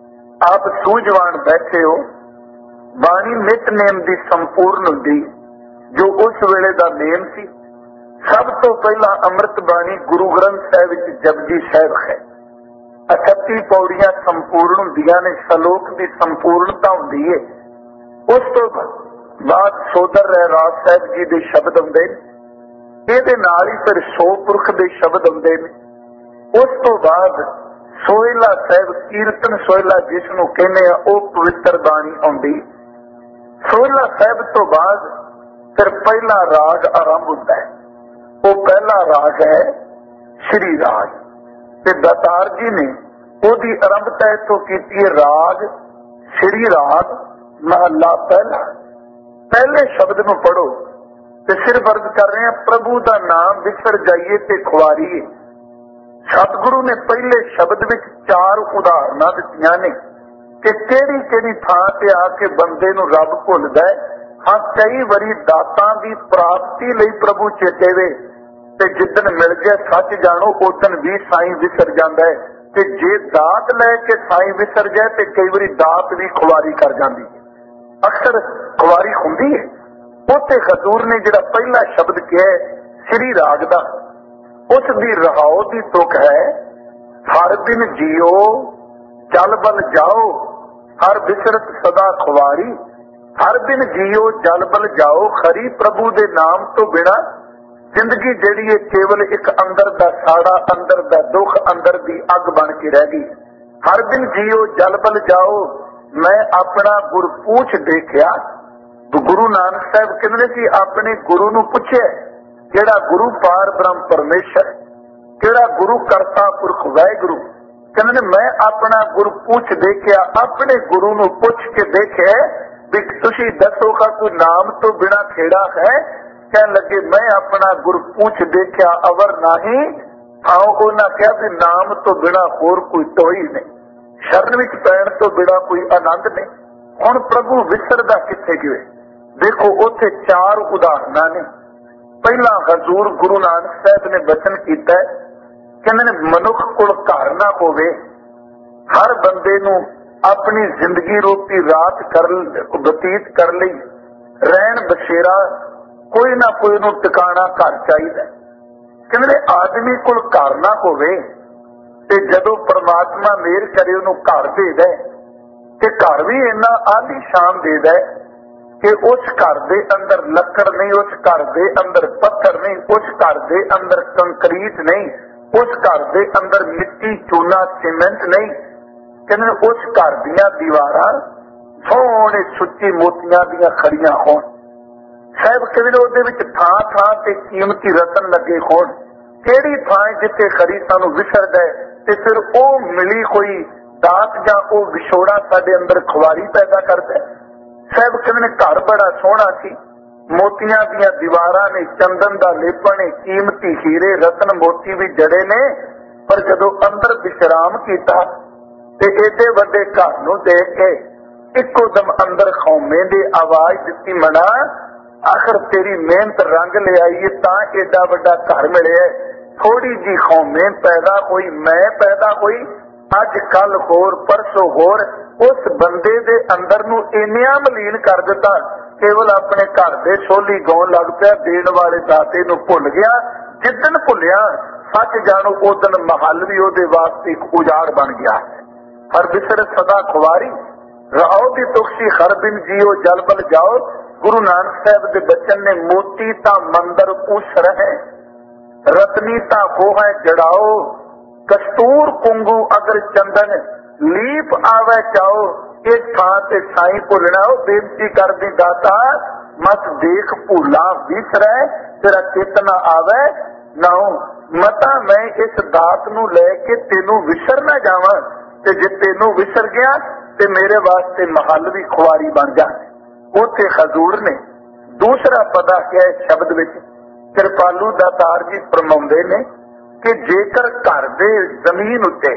आप सूझवान बैठे हो, बाणी नितनेम की संपूर्ण हुंदी जो उस वेले का नेम सी। सब तो पहला अमृत बाणी गुरु ग्रंथ साहिब विच जपजी साहिब है। अठत्ती पौड़ियां संपूर्ण हुंदियां ने, सलोक की संपूर्णता हुंदी है। उस तो बाद सोदर रहराज साहिब जी के शब्द आउंदे ने, इहदे नाल ही फिर सौ पुरख के शब्द आउंदे ने। उस तो बाद सोहेला साहिब कीर्तन सोहेला जिसनों कहने वो पवित्र बाणी आउंदी। सोहेला साहिब तो बाद फिर पहला राग आरंभ होता है। वो पहला राग है श्री राग, ते दातार जी ने ओदी आरंभता इथों कीती है, राग श्री राग महला पहला। पहले शब्द नूं पढ़ो ते सिर वर्ग कर रहे हैं, प्रभु का नाम विसर जाइए ते खुआरीए। सतगुरु ने पहले शब्द विच चार उदाहरण दित्तियां ने कि केड़ी केड़ी थां ते आके बंदे नूं रब भुलदा है। हाँ, कई वारी दातां दी प्राप्ति लई प्रभु चेते वे, ते जिद्दन मिल जाए सच जानो उदन भी साईं विसर जांदा है। ते जे दात लैके साईं विसर जाए ते कई वारी दात भी खुआरी कर जांदी है। अक्सर खुआरी हुंदी है। उत्ते हजूर ने जिहड़ा पहला शब्द कहा श्री राग दा, उस दी रहाओ दी तुक है, हर दिन जियो जल बल जाओ, हर बिसरत सदा खुआरी। हर दिन जियो जल बल जाओ, खरी प्रभु दे नाम तो बिना जिंदगी जिहड़ी है केवल एक अंदर दा साड़ा, अंदर दा दुख, अंदर दी अग बन के रह गई। हर दिन जियो जल बल जाओ, मैं अपना गुर पूछ देखिया। गुरु नानक साहब कहते कि अपने गुरु नूं पुछे, केड़ा गुरु पार ब्रह्म परमेश्वर, केड़ा गुरु करता पुरख वाहिगुरु। कहते मैं अपना गुरु पूछ देखिया, अपने गुरु नूं पुछ के देखे भी तुसी दसो का कोई नाम तो बिना खेड़ा है। कहने लगे मैं अपना गुरु पूछ देखिया अवर नहीं। आओ उन्हें कहा भी नाम तो बिना होर कोई टोई नहीं, शरण विच पैण तो बिना कोई आनंद नहीं। हुण प्रभु विसरदा किथे गिवे? देखो उत्थे चार उदाहरण ने। पहला हजूर गुरु नानक साहब ने वचन किया, कहते मनुख कोल घर ना होवे, हर बंदे नूं अपनी जिंदगी रूपी रात कर बतीत कर लई रहन बसेरा कोई ना कोई नूं टिकाणा घर चाहिए। कहते आदमी कोल घर ना होवे ते जदों परमात्मा मेहर करे उहनूं घर दे दे, ते घर भी इन्ना आलीशान दे दे कि उस घर दे अंदर लकड़ नहीं, उस घर दे अंदर पत्थर नहीं, उस घर दे अंदर कंक्रीट नहीं, उस घर दे अंदर मिट्टी चूना सीमेंट नहीं। कहते उस घर दियां दीवारां सोहणे सुच्चे मोतियां दियां खड़ियां होण। साहब कहते ਉਹਦੇ ਵਿੱਚ ਥਾਂ ਥਾਂ ਤੇ ਕੀਮਤੀ ਰਤਨ ਲੱਗੇ ਹੋਣ। ਕਿਹੜੀ ਥਾਂ ਜਿੱਥੇ ਖਰੀ ਸਾਨੂੰ ਵਿਸਰਦਾ ਤੇ ਫਿਰ ਉਹ ਮਿਲੀ ਹੋਈ ਦਾਤ ਜਾਂ ਉਹ ਵਿਛੋੜਾ ਸਾਡੇ ਅੰਦਰ ਖੁਆਰੀ ਪੈਦਾ ਕਰਦਾ। ਸਾਹਿਬ ਕਹਿੰਦੇ ਨੇ ਘਰ ਬੜਾ ਸੋਹਣਾ ਸੀ, ਮੋਤੀਆਂ ਦੀਆਂ ਦੀਵਾਰਾਂ ਨੇ, ਚੰਦਨ ਦਾ ਲੇਪਣ ਨੇ, ਕੀਮਤੀ ਹੀਰੇ ਰਤਨ ਮੋਤੀ ਵੀ ਜੜੇ ਨੇ। ਪਰ ਜਦੋਂ ਅੰਦਰ ਵਿਸ਼ਰਾਮ ਕੀਤਾ ਤੇ ਏਡੇ ਵੱਡੇ ਘਰ ਨੂੰ ਦੇਖ ਕੇ ਇੱਕੋ ਦਮ ਅੰਦਰ ਖੌਮੇ ਦੀ ਆਵਾਜ਼ ਦਿੱਤੀ, ਮਨਾ आखिर तेरी मेहनत रंग ले आई है तां एडा वड्डा घर मिले। थोड़ी जी खौमे पैदा हुई, मैं पैदा हुई, अज कल होर परसों होर, उस बंदे दे अंदर नूं इन्नियां मलीन कर दिता, केवल अपने घर दे सोली गाउण लग पिया, देण वाले दाते नूं भुल गया। जिदन भुलिया सच जानो उदन महल भी उहदे वास्ते एक उजाड़ बन गया। हर बिसर सदा खुवारी राओ दी तुखसी हर बिन जियो जल बल जाओ। गुरु नानक साहब के बचन ने मोती ता मंदर उस रहे, रतनी ता गोहा जड़ाओ, कस्तूर कुंगू अगर चंदन लीप आवे चाओ। एक थां ते साई भुलना बेनती कर दी दाता, मत देख भूला विसरै, तेरा चित ना आवे नाओ। मता मैं इस दात नूं लैके तेनू विसर ना जावां, ते जे तेनू विसर गया ते मेरे वास्ते महल भी खुआरी बन जा। उत्थे हजूर ने दूसरा पता किया इस शब्द विच, कृपालू दातार जी फरमाउंदे ने कि जेकर घर दे जमीन उत्ते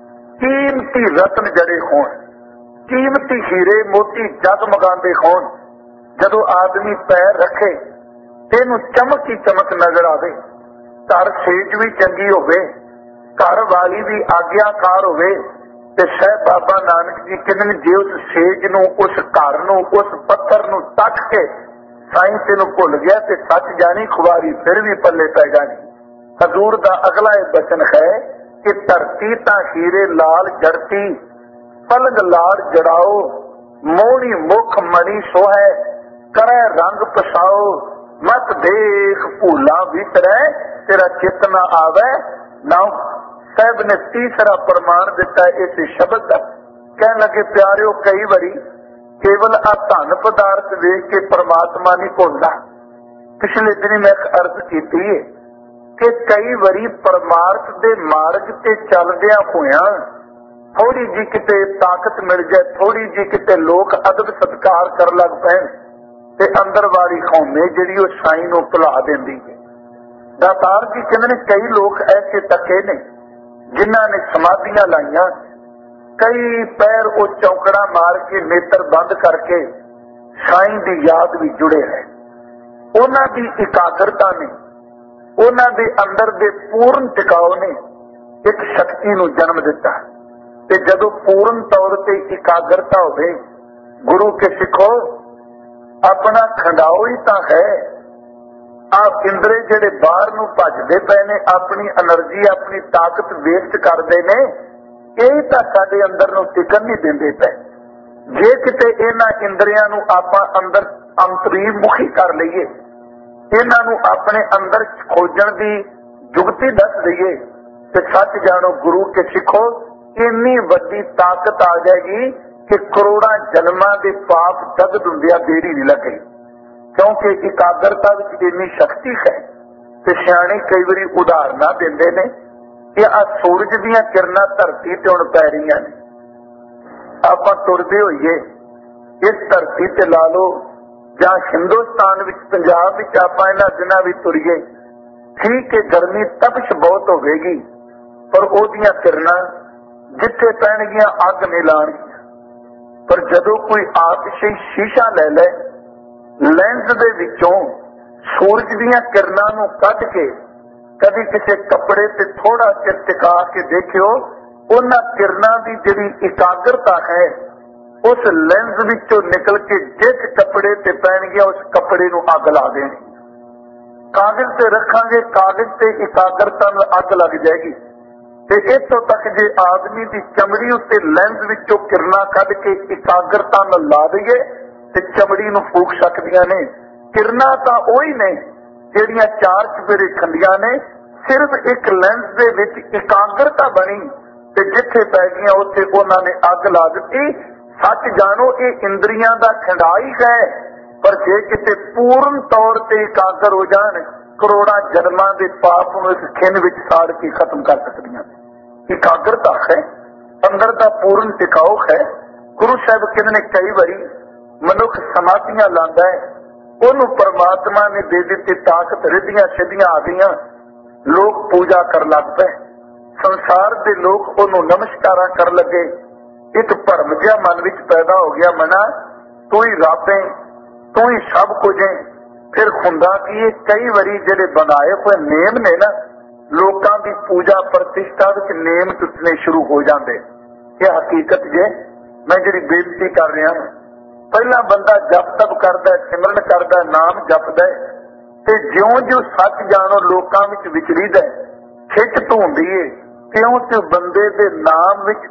कीमती रतन जड़े होण, कीमती हीरे मोती जगमगांदे होण, जदों आदमी पैर रखे तेनू चमक ही चमक नजर आवे। घर सेज भी चंगी होवे, घर वाली भी आग्याकार होवे, ते साहब बाबा नानक जी कहते जे उस सेज नूं, उस घर नूं, उस पत्थर नूं तक के साईं तेनू भुल गया ते सच जानी खुवारी फिर भी पल्ले पै जानी। हजूर दा अगला यह बचन है कि धरती ता हीरे लाल जड़ती, पलंग लाल जड़ाओ, मोहनी मुख मणि सोहै, करे रंग पसाओ, मत देख भूला विसरै, तेरा चित ना आवे नाओ। साहब ने तीसरा प्रमाण दिता इस शब्द का, कह लगे प्यारिओ कई बारी केवल आ धन पदार्थ देख के परमात्मा नहीं भुलदा। पिछले दिन मैं एक अर्ज की है कि कई बारी परमार्थ दे मार्ग ते चलदियां होया थोड़ी जी किते ताकत मिल जाए, थोड़ी जी किते लोग अदब सत्कार कर लग पैन ते अंदर वाली खौमे जिहड़ी ओह साईं नूं भुला दिंदी है। दातार जी कहंदे ने कई लोग ऐसे तके ने जिन्हां ने समाधियां लाइया, कई पैर वो चौकड़ा मार के नेत्र बंद करके साईं की याद भी जुड़े है। उन्हां दी एकाग्रता ने, उन्हां दे अंदर दे पूर्ण टिकाव ने एक शक्ति नूं जन्म दिता। ते जदों पूर्ण तौर ते एकाग्रता होवे, गुरु के सिखो अपना खंडाओ ही तां है। आप इंद्रे जेडे बाहर नूं भजदे पए ने, अपनी एनर्जी अपनी ताकत वेस्ट करदे ने, यही तां साडे अंदर नूं टिकन नहीं दिंदे पए। जे किते इन्हां इंद्रियां नूं आपां अंदर अंतरीमुखी कर लईए, इन्हां नूं अपने अंदर खोजण दी जुगती दस दईए ते सच जानो गुरु के सिखो इन्नी वड्डी ताकत आ जाएगी कि करोड़ां जन्मां दे पाप दग दुंदिया देरी नहीं लगे। क्योंकि एकाग्रता विच इन्नी शक्ति है। ते सियाणे कई बारी उदाहरण दिंदे ने कि आ सूरज दीयां किरणां धरती ते हुण पै रहीआं ने, आपां तुरदे होईए इस धरती ते ला लो जां हिंदुस्तान विच पंजाब विच आपां इन्हां दिनां विच तुरीए, ठीक है गर्मी तपश बहुत होवेगी पर ओहदियां किरणां जिथे पैणगियां अग नहीं लाणगियां। पर जदों कोई आतिशी शीशा लै लै, लेंस दे विचों सूरज दीयां किरणां नूं कढ के कभी किसी कपड़े ते थोड़ा चिर टिका के देखियो, उन्हां किरणां दी जिहड़ी एकाग्रता है उस लेंस विचों निकल के जिस कपड़े ते पैणगियां उस कपड़े नूं अग ला देणी। कागज ते रखांगे, कागज ते एकाग्रता नूं अग लग जाएगी। ते इत्थों तक जे आदमी दी चमड़ी उत्ते लेंस विचों किरणां कढ के एकाग्रता नाल ला दईए ते चमड़ी नूं फूक सकदियां ने। किरणां तां ओही ने ਜਿਹੜੀਆਂ ਚਾਰ ਚੁਫੇਰੇ ਖੰਡੀਆਂ ਨੇ, सिर्फ एक लेंस दे विच एकाग्रता बनी ਤੇ ਜਿੱਥੇ ਪੈ ਗਈਆਂ ਉੱਥੇ ਉਹਨਾਂ ਨੇ ਅੱਗ ਲਾ ਦਿੱਤੀ। ਸੱਚ ਜਾਣੋ ਇਹ ਇੰਦਰੀਆਂ ਦਾ ਖਿੰਡਾ ਹੀ ਹੈ, ਪਰ ਜੇ ਕਿਤੇ ਪੂਰਨ ਤੌਰ ਤੇ ਇਕਾਗਰ ਹੋ ਜਾਣ ਕਰੋੜਾਂ ਜਨਮਾਂ ਦੇ ਪਾਪ ਨੂੰ ਇਸ ਖਿੰਨ ਵਿੱਚ ਸਾੜ ਕੇ ਖਤਮ ਕਰ ਸਕਦੀਆਂ। ਇਕਾਗਰਤਾ ਹੈ, ਅੰਦਰ ਦਾ ਪੂਰਨ ਟਿਕਾਓ ਹੈ। ਗੁਰੂ ਸਾਹਿਬ ਕਹਿੰਦੇ ਨੇ ਕਈ ਵਾਰੀ ਮਨੁੱਖ ਸਮਾਧੀਆਂ ਲਾਉਂਦਾ ਹੈ, ਉਹਨੂੰ ਪਰਮਾਤਮਾ ਨੇ ਦੇ ਦਿੱਤੀ ਤਾਕਤ, ਰਿੱਧੀਆਂ ਸਿੱਧੀਆਂ ਆ ਗਈਆਂ, ਲੋਕ ਪੂਜਾ ਕਰਨ ਲੱਗ ਪਏ, ਸੰਸਾਰ ਦੇ ਲੋਕ ਉਹਨੂੰ ਨਮਸਕਾਰਾਂ ਕਰਨ ਲੱਗੇ। ਇੱਕ ਭਰਮ ਜਿਹਾ ਮਨ ਵਿੱਚ ਪੈਦਾ ਹੋ ਗਿਆ, ਮਨਾ ਤੂੰ ਹੀ ਰੱਬ ਹੈ, ਤੂੰ ਹੀ ਸਭ ਕੁਝ ਹੈ। ਫਿਰ ਹੁੰਦਾ ਕਿ ਇਹ ਕਈ ਵਾਰੀ ਜਿਹੜੇ ਬਣਾਏ ਹੋਏ ਨੇਮ ਨੇ ਨਾ, ਲੋਕਾਂ ਦੀ ਪੂਜਾ ਪ੍ਰਤਿਸ਼ਠਾ ਵਿੱਚ ਨੇਮ ਟੁੱਟਣੇ ਸ਼ੁਰੂ ਹੋ ਜਾਂਦੇ। ਇਹ ਹਕੀਕਤ ਜੇ ਮੈਂ ਜਿਹੜੀ ਬੇਨਤੀ ਕਰ ਰਿਹਾ, ਪਹਿਲਾਂ ਬੰਦਾ ਜਪ ਤਪ ਕਰਦਾ, ਸਿਮਰਨ ਕਰਦਾ, ਨਾਮ ਜਪਦਾ, ਤੇ ਜਿਉਂ ਜਿਉਂ ਸੱਚ ਜਾਣੋ ਲੋਕਾਂ ਵਿੱਚ ਵਿਚਰੀਦਾ, ਖਿੱਚ ਧੂੰਦੀ ਏ, ਕਿਉਂ ਕਿ ਬੰਦੇ ਦੇ ਨਾਮ ਵਿੱਚ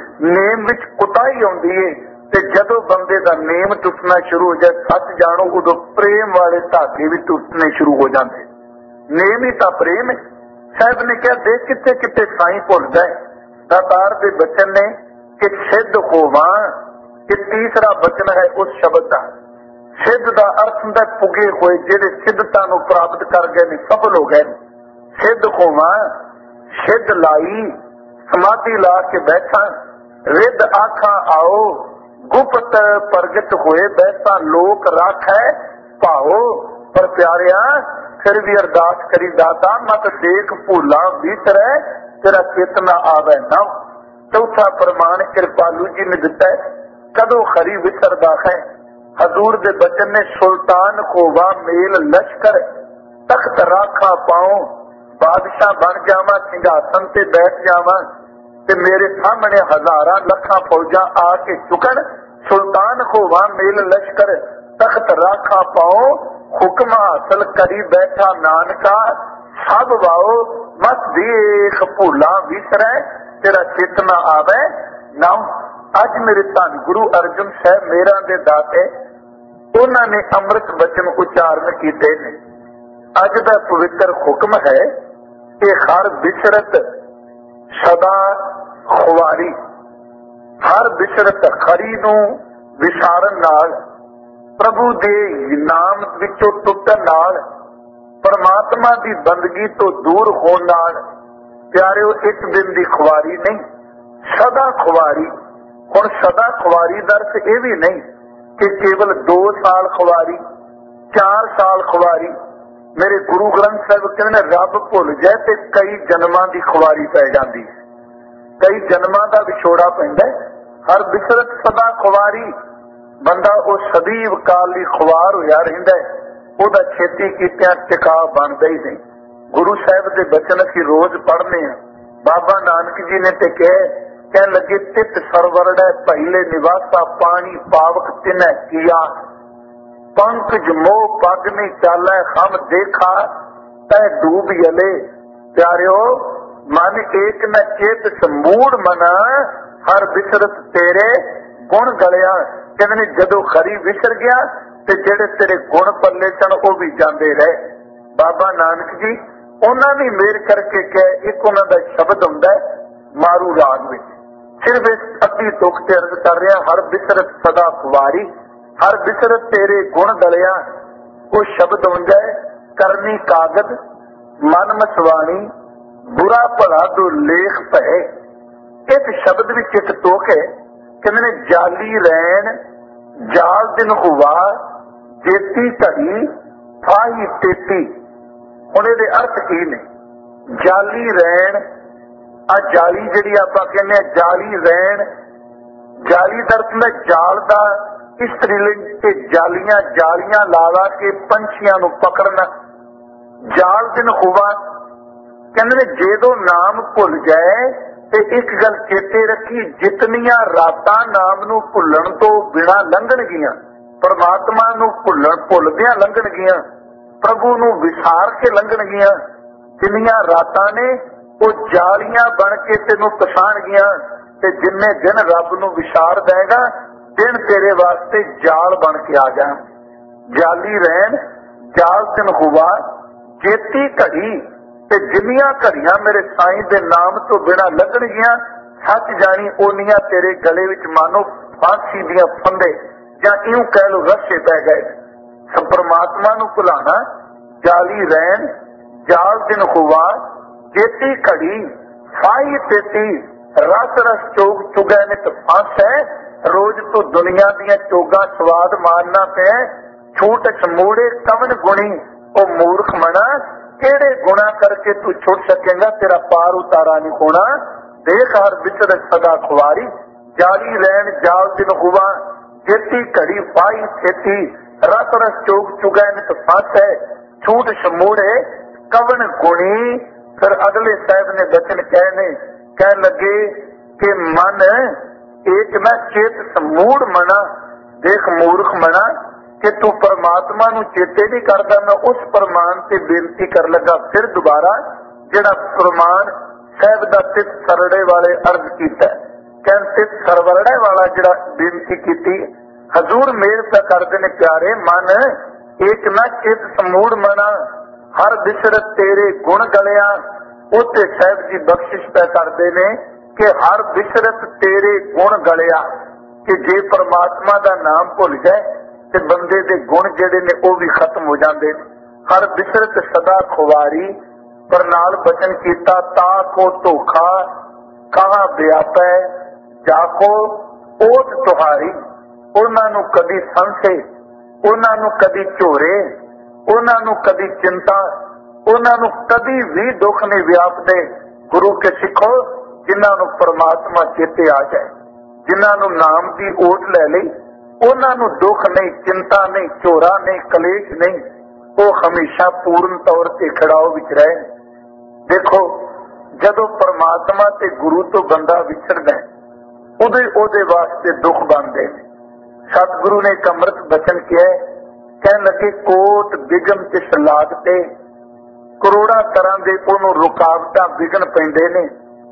ਨੇਮ ਵਿੱਚ ਕੁਤਾਹੀ ਆਉਂਦੀ ਏ। ਤੇ ਜਦੋਂ ਬੰਦੇ ਦਾ ਨੇਮ ਟੁੱਟਣਾ ਸ਼ੁਰੂ ਹੋ ਜਾਏ, ਸੱਚ ਜਾਣੋ, ਉਦੋਂ ਪ੍ਰੇਮ ਵਾਲੇ ਧਾਗੇ ਵੀ ਟੁੱਟਣੇ ਸ਼ੁਰੂ ਹੋ ਜਾਂਦੇ। ਨੇਮ ਹੀ ਤਾਂ ਪ੍ਰੇਮ ਹੈ। ਸਾਹਿਬ ਨੇ ਕਿਹਾ ਦੇਖ ਕਿੱਥੇ ਕਿੱਥੇ ਸਾਈਂ ਭੁੱਲਦਾ ਹੈ। ਦਾਤਾਰ ਦੇ ਬਚਨ ਨੇ ਕਿ ਸਿੱਧ ਹੋਵਾਂ, ਇਹ ਤੀਸਰਾ ਬਚਨ ਹੈ ਉਸ ਸ਼ਬਦ ਦਾ। ਸਿੱਧ ਦਾ ਅਰਥ ਹੁੰਦਾ ਪੁਗੇ ਹੋਏ, ਜਿਹੜੇ ਸਿੱਧਤਾ ਨੂੰ ਪ੍ਰਾਪਤ ਕਰ ਗਏ ਨੇ, ਸਫਲ ਹੋ ਗਏ। ਸਿੱਧ ਹੋਵਾਂ, ਸਿੱਧ ਲਾਈ, ਸਮਾਧੀ ਲਾ ਕੇ ਬੈਠਾ, ਰਿੱਧ ਆਖਾਂ ਆਓ, ਗੁਪਤ ਪ੍ਰਗਟ ਹੋਏ ਬੈਠਾ, ਲੋਕ ਰਾਖੈ ਭਾਓ। ਪਰ ਪਿਆਰਿਆ ਫਿਰ ਵੀ ਅਰਦਾਸ ਕਰੀ, ਦਾਤਾ ਮਤ ਦੇਖ ਭੂਲਾ ਵਿਸਰੈ, ਤੇਰਾ ਚੇਤਨਾ ਆਵੇ ਨਾ। ਚੌਥਾ ਪ੍ਰਮਾਣ ਕਿਰਪਾਲੂ ਜੀ ਨੇ ਦਿੱਤਾ ਹੈ, ਕਦੋਂ ਖਰੀ ਵਿਸਰਦਾ ਹੈ। ਹਜ਼ੂਰ ਦੇ ਬਚਨ ਨੇ ਸੁਲਤਾਨ ਹੋਵਾ ਮੇਲ ਲਸ਼ਕਰ, ਤਖਤ ਰਾਖਾ ਪਾਉ, ਬਾਦਸ਼ਾਹ ਬਣ ਜਾਵਾਂ, ਸਿੰਘਾਸਨ ਤੇ ਬੈਠ ਜਾਵਾਂ, ਤੇ ਮੇਰੇ ਸਾਹਮਣੇ ਹਜ਼ਾਰਾਂ ਲੱਖਾਂ ਫੌਜਾਂ ਆ ਕੇ ਚੁਕਣ। ਸੁਲਤਾਨ ਹੋਵਾ ਮੇਲ ਲਸ਼ਕਰ, ਤਖਤ ਰਾਖਾ ਪਾਉ, ਹੁਕਮ ਹਾਸਲ ਕਰੀ ਬੈਠਾ ਨਾਨਕਾ, ਸਭ ਵਾਓ ਮਤ ਦੇਖ ਭੂਲਾ ਵਿਸਰੈ, ਤੇਰਾ ਚੇਤਨਾ ਆਵੇ ਨਾ। ਅੱਜ ਮੇਰੇ ਧੰਨ ਗੁਰੂ ਅਰਜਨ ਸਾਹਿਬ ਮੇਰਾਂ ਦੇ ਦਾਤੇ, ਉਹਨਾਂ ਨੇ ਅੰਮ੍ਰਿਤ ਬਚਨ ਉਚਾਰਨ ਕੀਤੇ ਨੇ। ਅੱਜ ਦਾ ਪਵਿੱਤਰ ਹੁਕਮ ਹੈ ਕਿ ਹਰ ਬਿਸਰਤ ਸਦਾ ਖੁਆਰੀ, ਹਰ ਬਿਸਰਤ ਖਰੀ ਨੂੰ ਵਿਸਾਰਨ ਨਾਲ, ਪ੍ਰਭੂ ਦੇ ਨਾਮ ਵਿੱਚੋਂ ਟੁੱਟਣ ਨਾਲ, ਪਰਮਾਤਮਾ ਦੀ ਬੰਦਗੀ ਤੋਂ ਦੂਰ ਹੋਣ ਨਾਲ, ਪਿਆਰਿਓ ਇੱਕ ਦਿਨ ਦੀ ਖੁਆਰੀ ਨਹੀਂ, ਸਦਾ ਖੁਆਰੀ। ਹੁਣ ਸਦਾ ਖੁਆਰੀ ਦਾ ਅਰਥ ਇਹ ਵੀ ਨਹੀਂ ਕਿ ਕੇਵਲ ਦੋ ਸਾਲ ਖੁਆਰੀ, ਚਾਰ ਸਾਲ ਖੁਆਰੀ। ਮੇਰੇ ਗੁਰੂ ਗ੍ਰੰਥ ਸਾਹਿਬ ਕਹਿੰਦੇ ਨੇ ਰੱਬ ਭੁੱਲ ਜਾਏ ਤੇ ਕਈ ਜਨਮਾਂ ਦੀ ਖੁਆਰੀ ਪੈ ਜਾਂਦੀ ਹੈ, ਕਈ ਜਨਮਾਂ ਦਾ ਵਿਛੋੜਾ ਪੈਂਦਾ। ਹਰ ਬਿਸਰਤ ਸਦਾ ਖੁਆਰੀ, ਬੰਦਾ ਉਹ ਸਦੀਵ ਕਾਲ ਲਈ ਖੁਆਰ ਹੋਇਆ ਰਹਿੰਦਾ, ਉਹਦਾ ਛੇਤੀ ਕੀਤਿਆਂ ਟਿਕਾ ਬਣਦਾ ਹੀ ਨਹੀਂ। ਗੁਰੂ ਸਾਹਿਬ ਦੇ ਬਚਨ ਅਸੀਂ ਰੋਜ਼ ਪੜ੍ਹਨੇ ਆ। ਬਾਬਾ ਨਾਨਕ ਜੀ ਨੇ ਤੇ ਕਹੇ, ਕਹਿਣ ਲੱਗੇ ਤਿਤ ਸਰਵਰੜੈ ਪਹਿਲੇ ਨਿਵਾਸਾ, ਪਾਣੀ ਪਾਵਕ ਤਿਨੈ ਕੀਆ, ਪੰਕਜ ਮੋਹ ਪਗ ਨਹੀਂ ਚਾਲੈ, ਹਮ ਦੇਖਾ ਤੈ ਡੂਬ ਯਲੇ। ਪਿਆਰਿਓ ਮਨ ਏਕ ਨ ਚੇਤ ਸਮੂੜ ਮਨਾ, ਹਰ ਬਿਸਰਤ ਤੇਰੇ ਗੁਣ ਗਲਿਆ। ਕਹਿੰਦੇ ਨੇ ਜਦੋਂ ਖਰੀ ਵਿਸਰ ਗਿਆ ਤੇ ਜਿਹੜੇ ਤੇਰੇ ਗੁਣ ਪੱਲੇ ਸਨ ਉਹ ਵੀ ਜਾਂਦੇ ਰਹੇ। ਬਾਬਾ ਨਾਨਕ ਜੀ ਉਹਨਾਂ ਦੀ ਮਿਹਰ ਕਰਕੇ ਕਹੇ, ਇੱਕ ਉਹਨਾਂ ਦਾ ਸ਼ਬਦ ਹੁੰਦਾ ਮਾਰੂ ਰਾਗ ਵਿੱਚ, ਸਿਰਫ ਇਸ ਅੱਧੀ ਤੁਕ ਤੇ ਅਰਜ਼ ਕਰ ਰਿਹਾ, ਹਰ ਬਿਸਰਤ ਸਦਾ ਖੁਆਰੀ, ਹਰ ਬਿਸਰਤ ਤੇਰੇ ਗੁਣ ਗਲਿਆ। ਉਹ ਸ਼ਬਦ ਹੁੰਦਾ ਹੈ ਕਰਨੀ ਕਾਗਦ ਮਨ ਮਸਵਾਣੀ, ਬੁਰਾ ਭਲਾ ਦੋ ਲੇਖ ਭਏ। ਇਸ ਸ਼ਬਦ ਵਿੱਚ ਇੱਕ ਤੁਕ ਹੈ, ਕਹਿੰਦੇ ਨੇ ਜਾਲੀ ਰੈਣ ਜਾਲ ਦਿਨ ਹੁਆ, ਜੇਤੀ ਘੜੀ ਫਾਹੀ ਤੇਤੀ। ਹੁਣ ਇਹਦੇ ਅਰਥ ਕੀ ਨੇ? ਜਾਲੀ ਰੈਣ, ਆ ਜਾਲੀ ਜਿਹੜੀ ਆਪਾਂ ਕਹਿੰਦੇ ਆ ਜਾਲੀ ਰੈਣ, ਜਾਲੀ ਦਾ ਅਰਥ ਹੁੰਦਾ ਜਾਲ ਦਾ, ਇਸਤਰੀ ਲਿੰਗ ਤੇ ਜਾਲੀਆਂ, ਜਾਲੀਆਂ ਲਾ ਲਾ ਕੇ ਪੰਛੀਆਂ ਨੂੰ ਪਕੜਨਾ। ਜਾਲ ਦਿਨ ਹੁਆ, ਕਹਿੰਦੇ ਨੇ ਜਦੋਂ ਨਾਮ ਭੁੱਲ ਜਾਏ ਤੇ ਇੱਕ ਗੱਲ ਚੇਤੇ ਰੱਖੀ, ਜਿਤਨੀਆਂ ਰਾਤਾਂ ਨਾਮ ਨੂੰ ਭੁੱਲਣ ਤੋਂ ਬਿਨਾਂ ਲੰਘਣਗੀਆਂ, ਪਰਮਾਤਮਾ ਨੂੰ ਭੁੱਲਣ ਭੁੱਲਦਿਆਂ ਲੰਘਣਗੀਆਂ, ਪ੍ਰਭੂ ਨੂੰ ਵਿਸਾਰ ਕੇ ਲੰਘਣਗੀਆਂ, ਜਿੰਨੀਆਂ ਰਾਤਾਂ ਨੇ ਉਹ ਜਾਲੀਆਂ ਬਣ ਕੇ ਤੈਨੂੰ ਪਛਾਣਗੀਆਂ। ਤੇ ਜਿੰਨੇ ਦਿਨ ਰੱਬ ਨੂੰ ਵਿਸਾਰ ਦੇਗਾ, ਦਿਨ ਤੇਰੇ ਵਾਸਤੇ ਜਾਲ ਬਣ ਕੇ ਆ ਜਾਣ। ਜਾਲੀ ਰਹਿਣ ਜਾਲ ਦਿਨ ਹੁਆ, ਜੇਤੀ ਘੜੀ, ਤੇ ਜਿੰਨੀਆਂ ਘੜੀਆਂ ਮੇਰੇ ਸਾਈਂ ਦੇ ਨਾਮ ਤੋਂ ਬਿਨਾਂ ਲੰਘਣਗੀਆਂ, सच जानी ओनियां तेरे गले विच मानो फांसी दियां फंदे जां इउं कह लो रस्से पै गए। सब परमात्मा नूं भुलाना जाली रैन जाल दिन हुआ जेती घड़ी फाई तेती रस रस चोग चुगै नित फांस है। रोज तो दुनिया दियां चोगा स्वाद मारना पे छूट समूड़े कवन गुणी ओ मूर्ख मना केड़े गुणा करके तू छुट सकेगा तेरा पार उतारा नहीं होना। देख हर बिचर सदा खुआरी जाली रैन जाल दिन हुआ जेती घड़ी पाई खेती रस रस चोग चुगै नित फांस है। छूट समूड़े कवन गुणी। फिर अगले साहब ने बचन कहने कह लगे कि मन एक न चेत समूड़ मना। देख मूर्ख मना कि तू परमात्मा नू चेते नहीं करता। मैं उस प्रमाण से बेनती कर लगा फिर दोबारा जिहड़ा प्रमाण साहब दा तित सरड़े वाले अर्ज किया कह तित सरवरड़े वाला जिहड़ा बेनती की हजूर मेल पै करदे ने प्यारे मन एक न चेत समूड़ मना हर बिसरत तेरे गुण गलिया। उत्ते साहब जी बख्शिश पै करदे ने कि हर बिसरत तेरे गुण गलिया कि जे परमात्मा दा नाम भुल जाए ते बंदे दे गुण जिहड़े ने वो भी खत्म हो जाते। हर बिसरत सदा खुवारी पर नाल बचन कीता ता को धोखा कहा व्यापै जाको ओट तुहारी। उन्हां नूं कदी संसे उन्हां नूं कदी झोरे उन्हां नूं कदी चिंता उन्हां नूं कदी भी दुख नहीं व्यापदे। गुरु के सिखो जिन्हां नूं परमात्मा चेते आ जाए जिन्हां नूं नाम की ओट लै लई उन्हां नूं दुख नहीं चिंता नहीं झोरा नहीं कलेश नहीं। वो हमेशा पूर्ण तौर ते खड़ाओ विच रहे। देखो जदों परमात्मा ते गुरु तो बंदा विछड़दा उदे उहदे वास्ते दुख बनदे। सतगुरु ने एक अमृत बचन किया कह लगे कोट बिगम तिस लागते करोड़ा तरह के ओनू रुकावटां विघन पैंदे ने।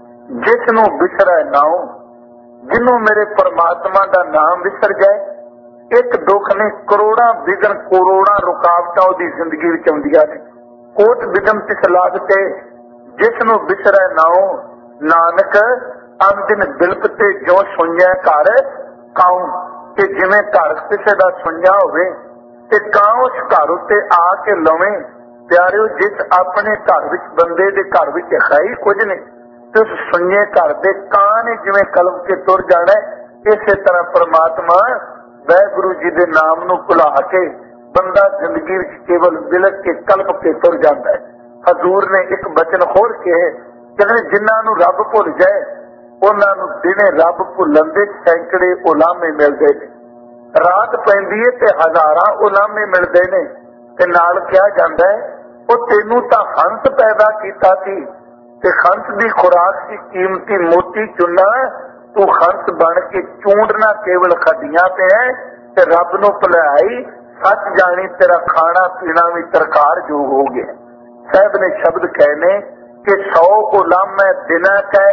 जिस नूं विसरै नाओ जिन्हों मेरे परमात्मा दा नाम विसर जाए एक दुख ने करोड़ा विघन करोड़ा रुकावटां उहदी जिंदगी विच आउंदियां ने। कोट बिगम तिस लागते जिस नूं विसरै नाओ नानक अन दिन बिलप ते जो सुनिया घर काऊं कि जिवें घर किसी का सुनिया होवे ते कां उस घर उत्ते आके लवे। प्यारिओ जिस अपने घर विच बंदे दे घर विच है ही कुछ नहीं ते उस सुनिए घर दे कां ने जिवें कलम के तुर जाना इसे तरह परमात्मा वाहिगुरू जी दे नाम नूं भुला के बंदा जिंदगी विच केवल बिलक के कलप के तुर जाता है। हजूर ने एक बचन होर कहे कहते जिन्हां नूं रब भुल जाए उन्हां नूं दिने रब भुलण दे सैकड़े उलामे मिलदे ने। रात पैंदी है ते हजारां उलामे मिलदे ने ते नाल कहा जांदा है ओ तैनूं तां हंस पैदा कीता सी ते हंस दी खुराक सी कीमती मोती चुना। तू हंस बन के चूंडना केवल खड्डियां पे है ते रब नूं भुलाई सच जानी तेरा खाना पीना भी तरकार जो हो गया। साहब ने शब्द कहने कि सौ उलामे दिना कै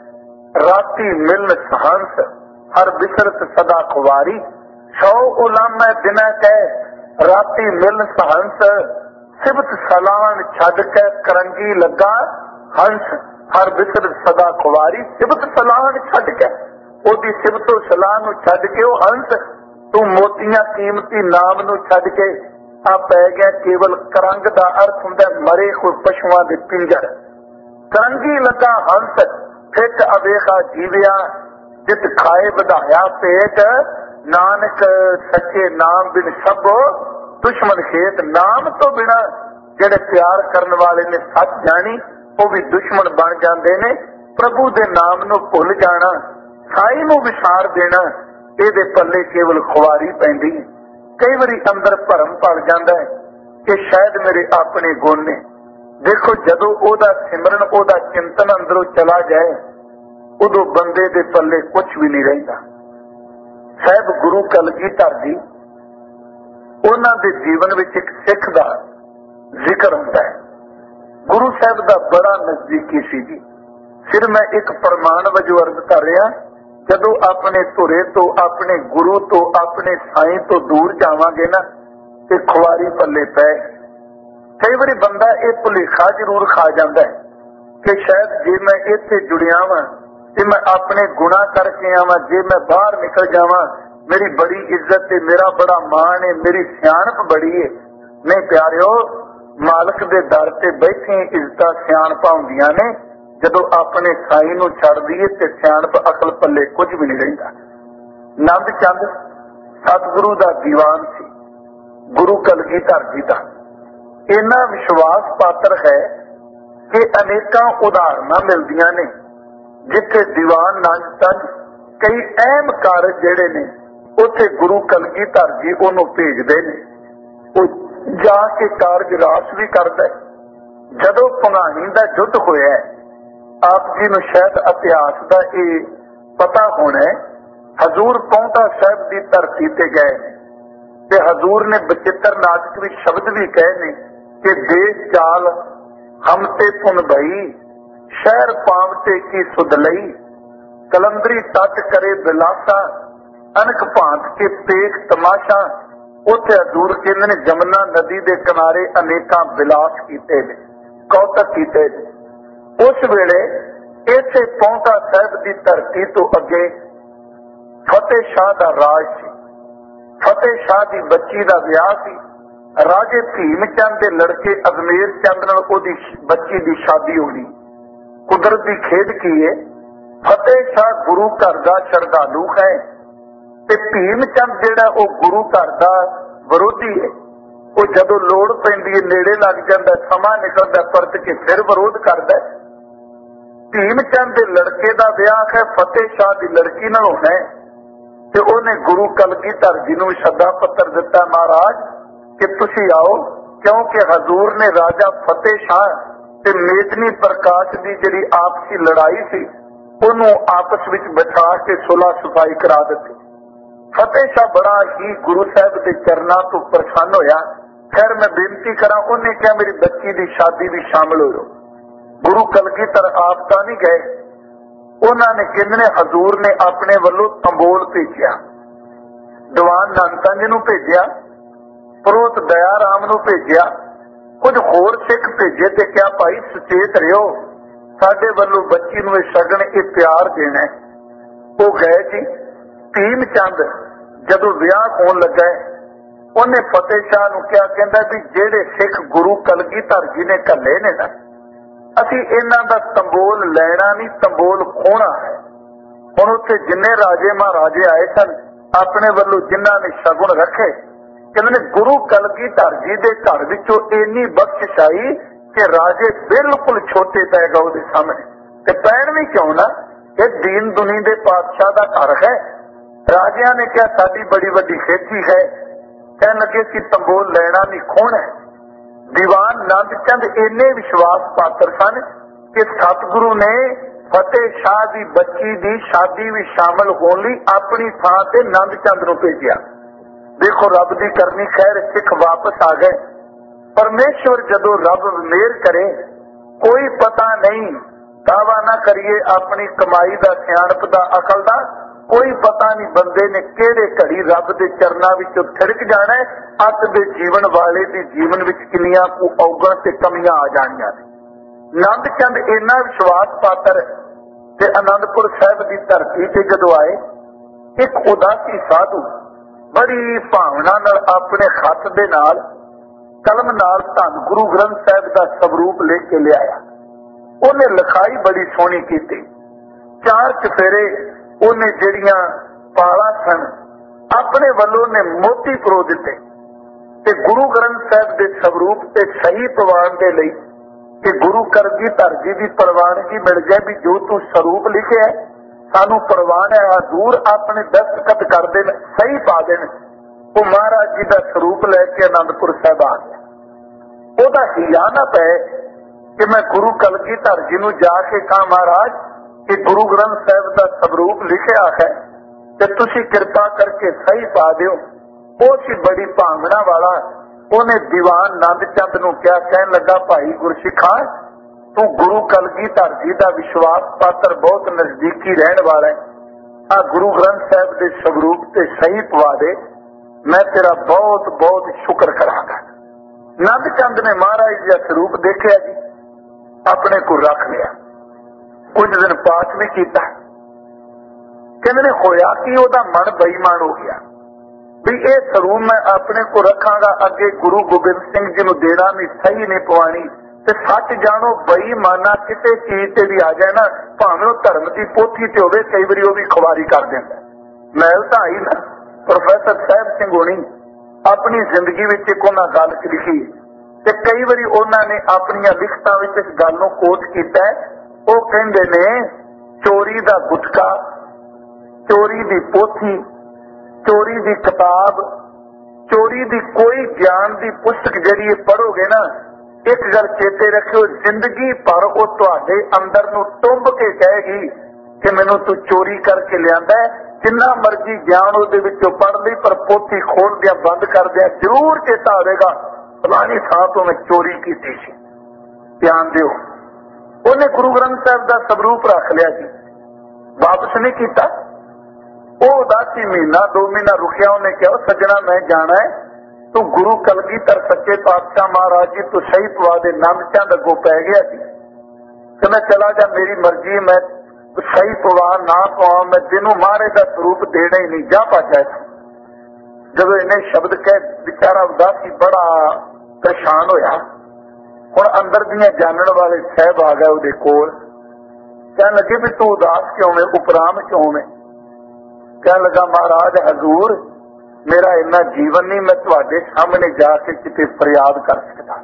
राती मिलन सहंस हर बिसरत सदा खुवारी। सौ उलामे दिना कै राती मिलन सहंस सिबत सलान छड़ के करंगी लगा हंस हर बिसरत सदा खुवारी। सिबत सलान छड़ के ओदी सिबतो सलाह नूं छड़ के ओ हंस तू मोतियां कीमती नाम नूं छड़ के आ पै गया केवल करंग दा अर्थ हुंदा मरे कोई पशुआं दे पिंजर। करंगी लगा हंस फिट अवेखा जीविया जित खाए बढ़ाया पेट। नानक सच्चे नाम बिन सब दुश्मन खेत। नाम तो बिना जेड़े प्यार करने वाले ने सच जानी वो भी दुश्मन बन जाते ने। प्रभु दे नाम नूं भुल जाना साई नूं विसार देना इहदे पल्ले केवल खुआरी पैंदी। कई बारी अंदर भरम पड़ जाता है कि शायद मेरे अपने गुण ने। देखो जदों ओदा सिमरन ओदा चिंतन अंदरों चला जाए उदों बंदे दे पल्ले कुछ भी नहीं रहिंदा। साहब गुरु कलगीधर जी उन्हां दे जीवन विच एक सिख दा जिक्र हुंदा है। गुरु साहब दा बड़ा नजदीकी सी जी। फिर मैं एक प्रमाण वजों अर्ज कर रहा जदों अपने धुरे तो अपने गुरु तो अपने साईं तो दूर जावांगे ना ते खुआरी पल्ले पै। कई बारी बंदा ये भुलेखा जरूर खा जाता है कि शायद जे मैं इत्थे जुड़िया वां ਤੇ ਮੈਂ ਆਪਣੇ ਗੁਨਾਹ ਕਰਕੇ ਆਵਾਂ, ਜੇ ਮੈਂ ਬਾਹਰ ਨਿਕਲ ਜਾਵਾਂ मेरी बड़ी इज्जत है, मेरा बड़ा मान है, मेरी सियाणप बड़ी है। नहीं प्यारिओ, मालक दे दर ते बैठे इज्जत सियाणप हुंदियां ने, जदों अपने साई नूं छड़ दईए ते सियाणप अकल पल्ले कुछ भी नहीं रहिंदा। नंद चंद सतगुरु दा दीवान सी, गुरु कलगीधर जी दा। इन्ना विश्वास पात्र है कि अनेकां उदाहरणां मिलदियां ने जिथे दीवान नंद चंद कई अहम कारज जिहड़े ने उत्थे गुरु कलगीधर जी उहनूं भेजदे ने, ਉਹ जा के कारज रास भी करदा है। जदों भंगाणी दा युद्ध होया, आप जी नूं शायद इतिहास दा ये पता होना है, हजूर पौंटा साहिब की धरती ते गए ते हजूर ने बचित्र नाटक भी शब्द भी कहे ने कि देश चाल हम ते पुन भई, शहर पावते की सुध लई, कलंदरी तट करे बिलासा, अनक भांत के पेख तमाशा। उत्थे हजूर कहंदे ने जमुना नदी के किनारे अनेकां बिलास कीते ने, कौतक कीते ने। उस वेले इसे पौंटा साहिब की धरती तो अगे फतेह शाह का राज सी। फतेह शाह की बच्ची का विआह सी। राजे भीम चंद के लड़के अजमेर चंद नाल ओहदी बच्ची की शादी होनी। कुदरत की खेद की है, फतेह शाह गुरु घर का श्रद्धालु है ते भीम चंद जिहड़ा वो गुरु घर का विरोधी है। वो जदों लोड़ पैंदी है नेड़े लग जाता, समा निकलता परत के फिर विरोध करता है। भीम चंद के लड़के का विआह है फतेह शाह की लड़की नाल होना है ते उन्हें गुरु कलगीधर जी नूं सदा पत्र दिता, महाराज कि तुसीं आओ, क्योंकि हजूर ने राजा फतेह शाह ते मेदनी प्रकाश की जिहड़ी आपसी लड़ाई सी उन्होंने आपस में बिठा के सुलह सफाई करा दी। फतेह शाह बड़ा ही गुरु साहब के चरणों तो प्रसन्न होया। खैर मैं बेनती करा, उन्हें क्या मेरी बच्ची की शादी भी शामिल हो। गुरु कलगीधर आप तो नहीं गए, उन्होंने कहने हजूर ने अपने वालों तंबोल भेजा, दीवान नंद नूं भेजा, प्रोत दया राम नूं भेजा, कुछ होर सिख भेजे ते क्या भाई सचेत रहो, साडे वालों बच्ची नूं शगन ये प्यार देना है। वो गए जी। भीम चंद जदों विआह होण लगा, उन्हें फतेह शाह नूं क्या कहंदा भी जेड़े सिख गुरु कलगीधर जी ने घल्ले ने ना, असीं इन्हां दा तंबोल लैना नहीं, तंबोल खोना है। हुण उत्थे जिन्ने राजे महाराजे आए सन अपने वालों जिन्हां ने शगुन रखे, कहंदे ने गुरु कलगीधर जी दे घर विचों इन्नी बख्शिश आई कि राजे बिल्कुल छोटे पै गए उहदे सामने। ते पैण भी क्यों ना, ये दीन दुनी दे पातशाह दा घर है। राजिया ने क्या साडी बड़ी वड्डी खेती है, कहन लगे कि तंबोल लैना नहीं खोना है। दीवान नंद चंद इन्ने विश्वास पात्र सन कि सतगुरु ने फतेह शाह की बच्ची की शादी भी शामिल होने लई अपनी थां ते नंद चंद नूं भेजिया। देखो रब की करनी खैर, सिख वापस आ गए। परमेश्वर जदों रब मेहर करे, कोई पता नहीं, दावा ना करिए अपनी कमाई का, सियाणप का, अकल का, कोई पता नहीं बंदे ने किहड़े घड़ी रब के चरणों विचों थिड़क जाना है। अत दे जीवन वाले दी जीवन विच किन्नियां को औगण ते कमियां आ जाणियां ने। नंद चंद इन्ना विश्वास पात्र ते आनंदपुर साहिब की धरती ते जदों आए, एक उदासी साधु बड़ी भावना नाल अपने खत दे नाल कलम नाल धन गुरु ग्रंथ साहिब का स्वरूप लेके लिआया। उन्हें लिखाई बड़ी सोहनी की, चार चफेरे उन्हें जिहड़ियां पाला सन अपने वालों ने मोती परो दिते ते गुरु ग्रंथ साहिब के स्वरूप ते सही पवान के लिए कि गुरु कलगीधर जी की प्रवानगी मिल जाए भी जो तू स्वरूप लिखे है सानू प्रवान है, हजूर अपने दस्तखत कर देन, सही पा देन। वो महाराज जी का स्वरूप लैके आनंदपुर साहिब आ गया। ओदा हिया ना पै कि मैं गुरु कलगीधर जी नूं जाके कहा महाराज कि गुरु ग्रंथ साहिब का स्वरूप लिखिया है ते तुसी कृपा करके सही पा दिओ। वो सी बड़ी भावना वाला। उन्हें दीवान नंद चंद नूं क्या कहन लगा, भाई गुरसिखा तू गुरु कलगीधर जी का विश्वास पात्र बहुत नजदीकी रहन वाला है, आ गुरु ग्रंथ साहिब के स्वरूप ते सही पवा दे, मैं तेरा बहुत बहुत शुक्र करांगा। नंद चंद ने महाराज जी का स्वरूप देखिया जी, अपने को रख लिया। कुछ दिन पाठ भी किया, कहते ने होया कि ओदा मन बेईमान हो गया भी ये स्वरूप मैं अपने को रखांगा, अगे गुरु गोबिंद सिंह जी नूं देना नहीं, सही नहीं पवानी। ते सच जानो बेईमाना किसी चीज से भी आ जाए ना, भावें वो धर्म की पोथी च होवे, कई बारी वो भी खुवारी कर देंदा। मैल तां आई ना प्रोफैसर साहिब सिंह होनी अपनी जिंदगी में एक उन्हां गल लिखी ते कई बारी उन्होंने अपनी लिखतां विच इस गल नूं कोट कीता। वो कहंदे ने चोरी दा गुटका, चोरी दी पोथी, चोरी दी किताब, चोरी दी कोई ज्ञान दी पुस्तक जिहड़ी पढ़ोगे ना, एक गल चेते रखियो, जिंदगी भर वो तुहाडे अंदर नूं टुंब के कहेगी कि मैनूं तू चोरी करके लिआंदा है। जिन्ना मर्जी ज्ञान उहदे विचों पढ़ लई, पर पोथी खोल दिया बंद कर दिया जरूर चेता आवेगा फलानी थां तो मैं चोरी कीती सी। ध्यान दिओ, उहने गुरु ग्रंथ साहिब दा सबरूप रख लिया जी, वापस नहीं कीता। वो उदासी महीना दो महीना रुकिया, उन्हें कहा सजना मैं जाना है, तू गुरु कलगीधर सच्चे पातशाह महाराज जी तू सही पवा दे। नंद चंद अगों पै गया जी कि मैं चला जा, मेरी मर्जी, मैं सही पवा ना पवा, मैं तेनों महाराज का स्वरूप देना ही नहीं, जा भज जाए। जब इन्हें शब्द कह बेचारा उदासी बड़ा परेशान होया। हुण अंदर दियां जानन वाले साहब आ गए उहदे कोल, कहन लगे भी तू उदास क्यों है, उपराम क्यों है। कह लगा महाराज हजूर मेरा इन्ना जीवन नहीं, मैं तुहाडे सामने जाके किते फरियाद कर सकता।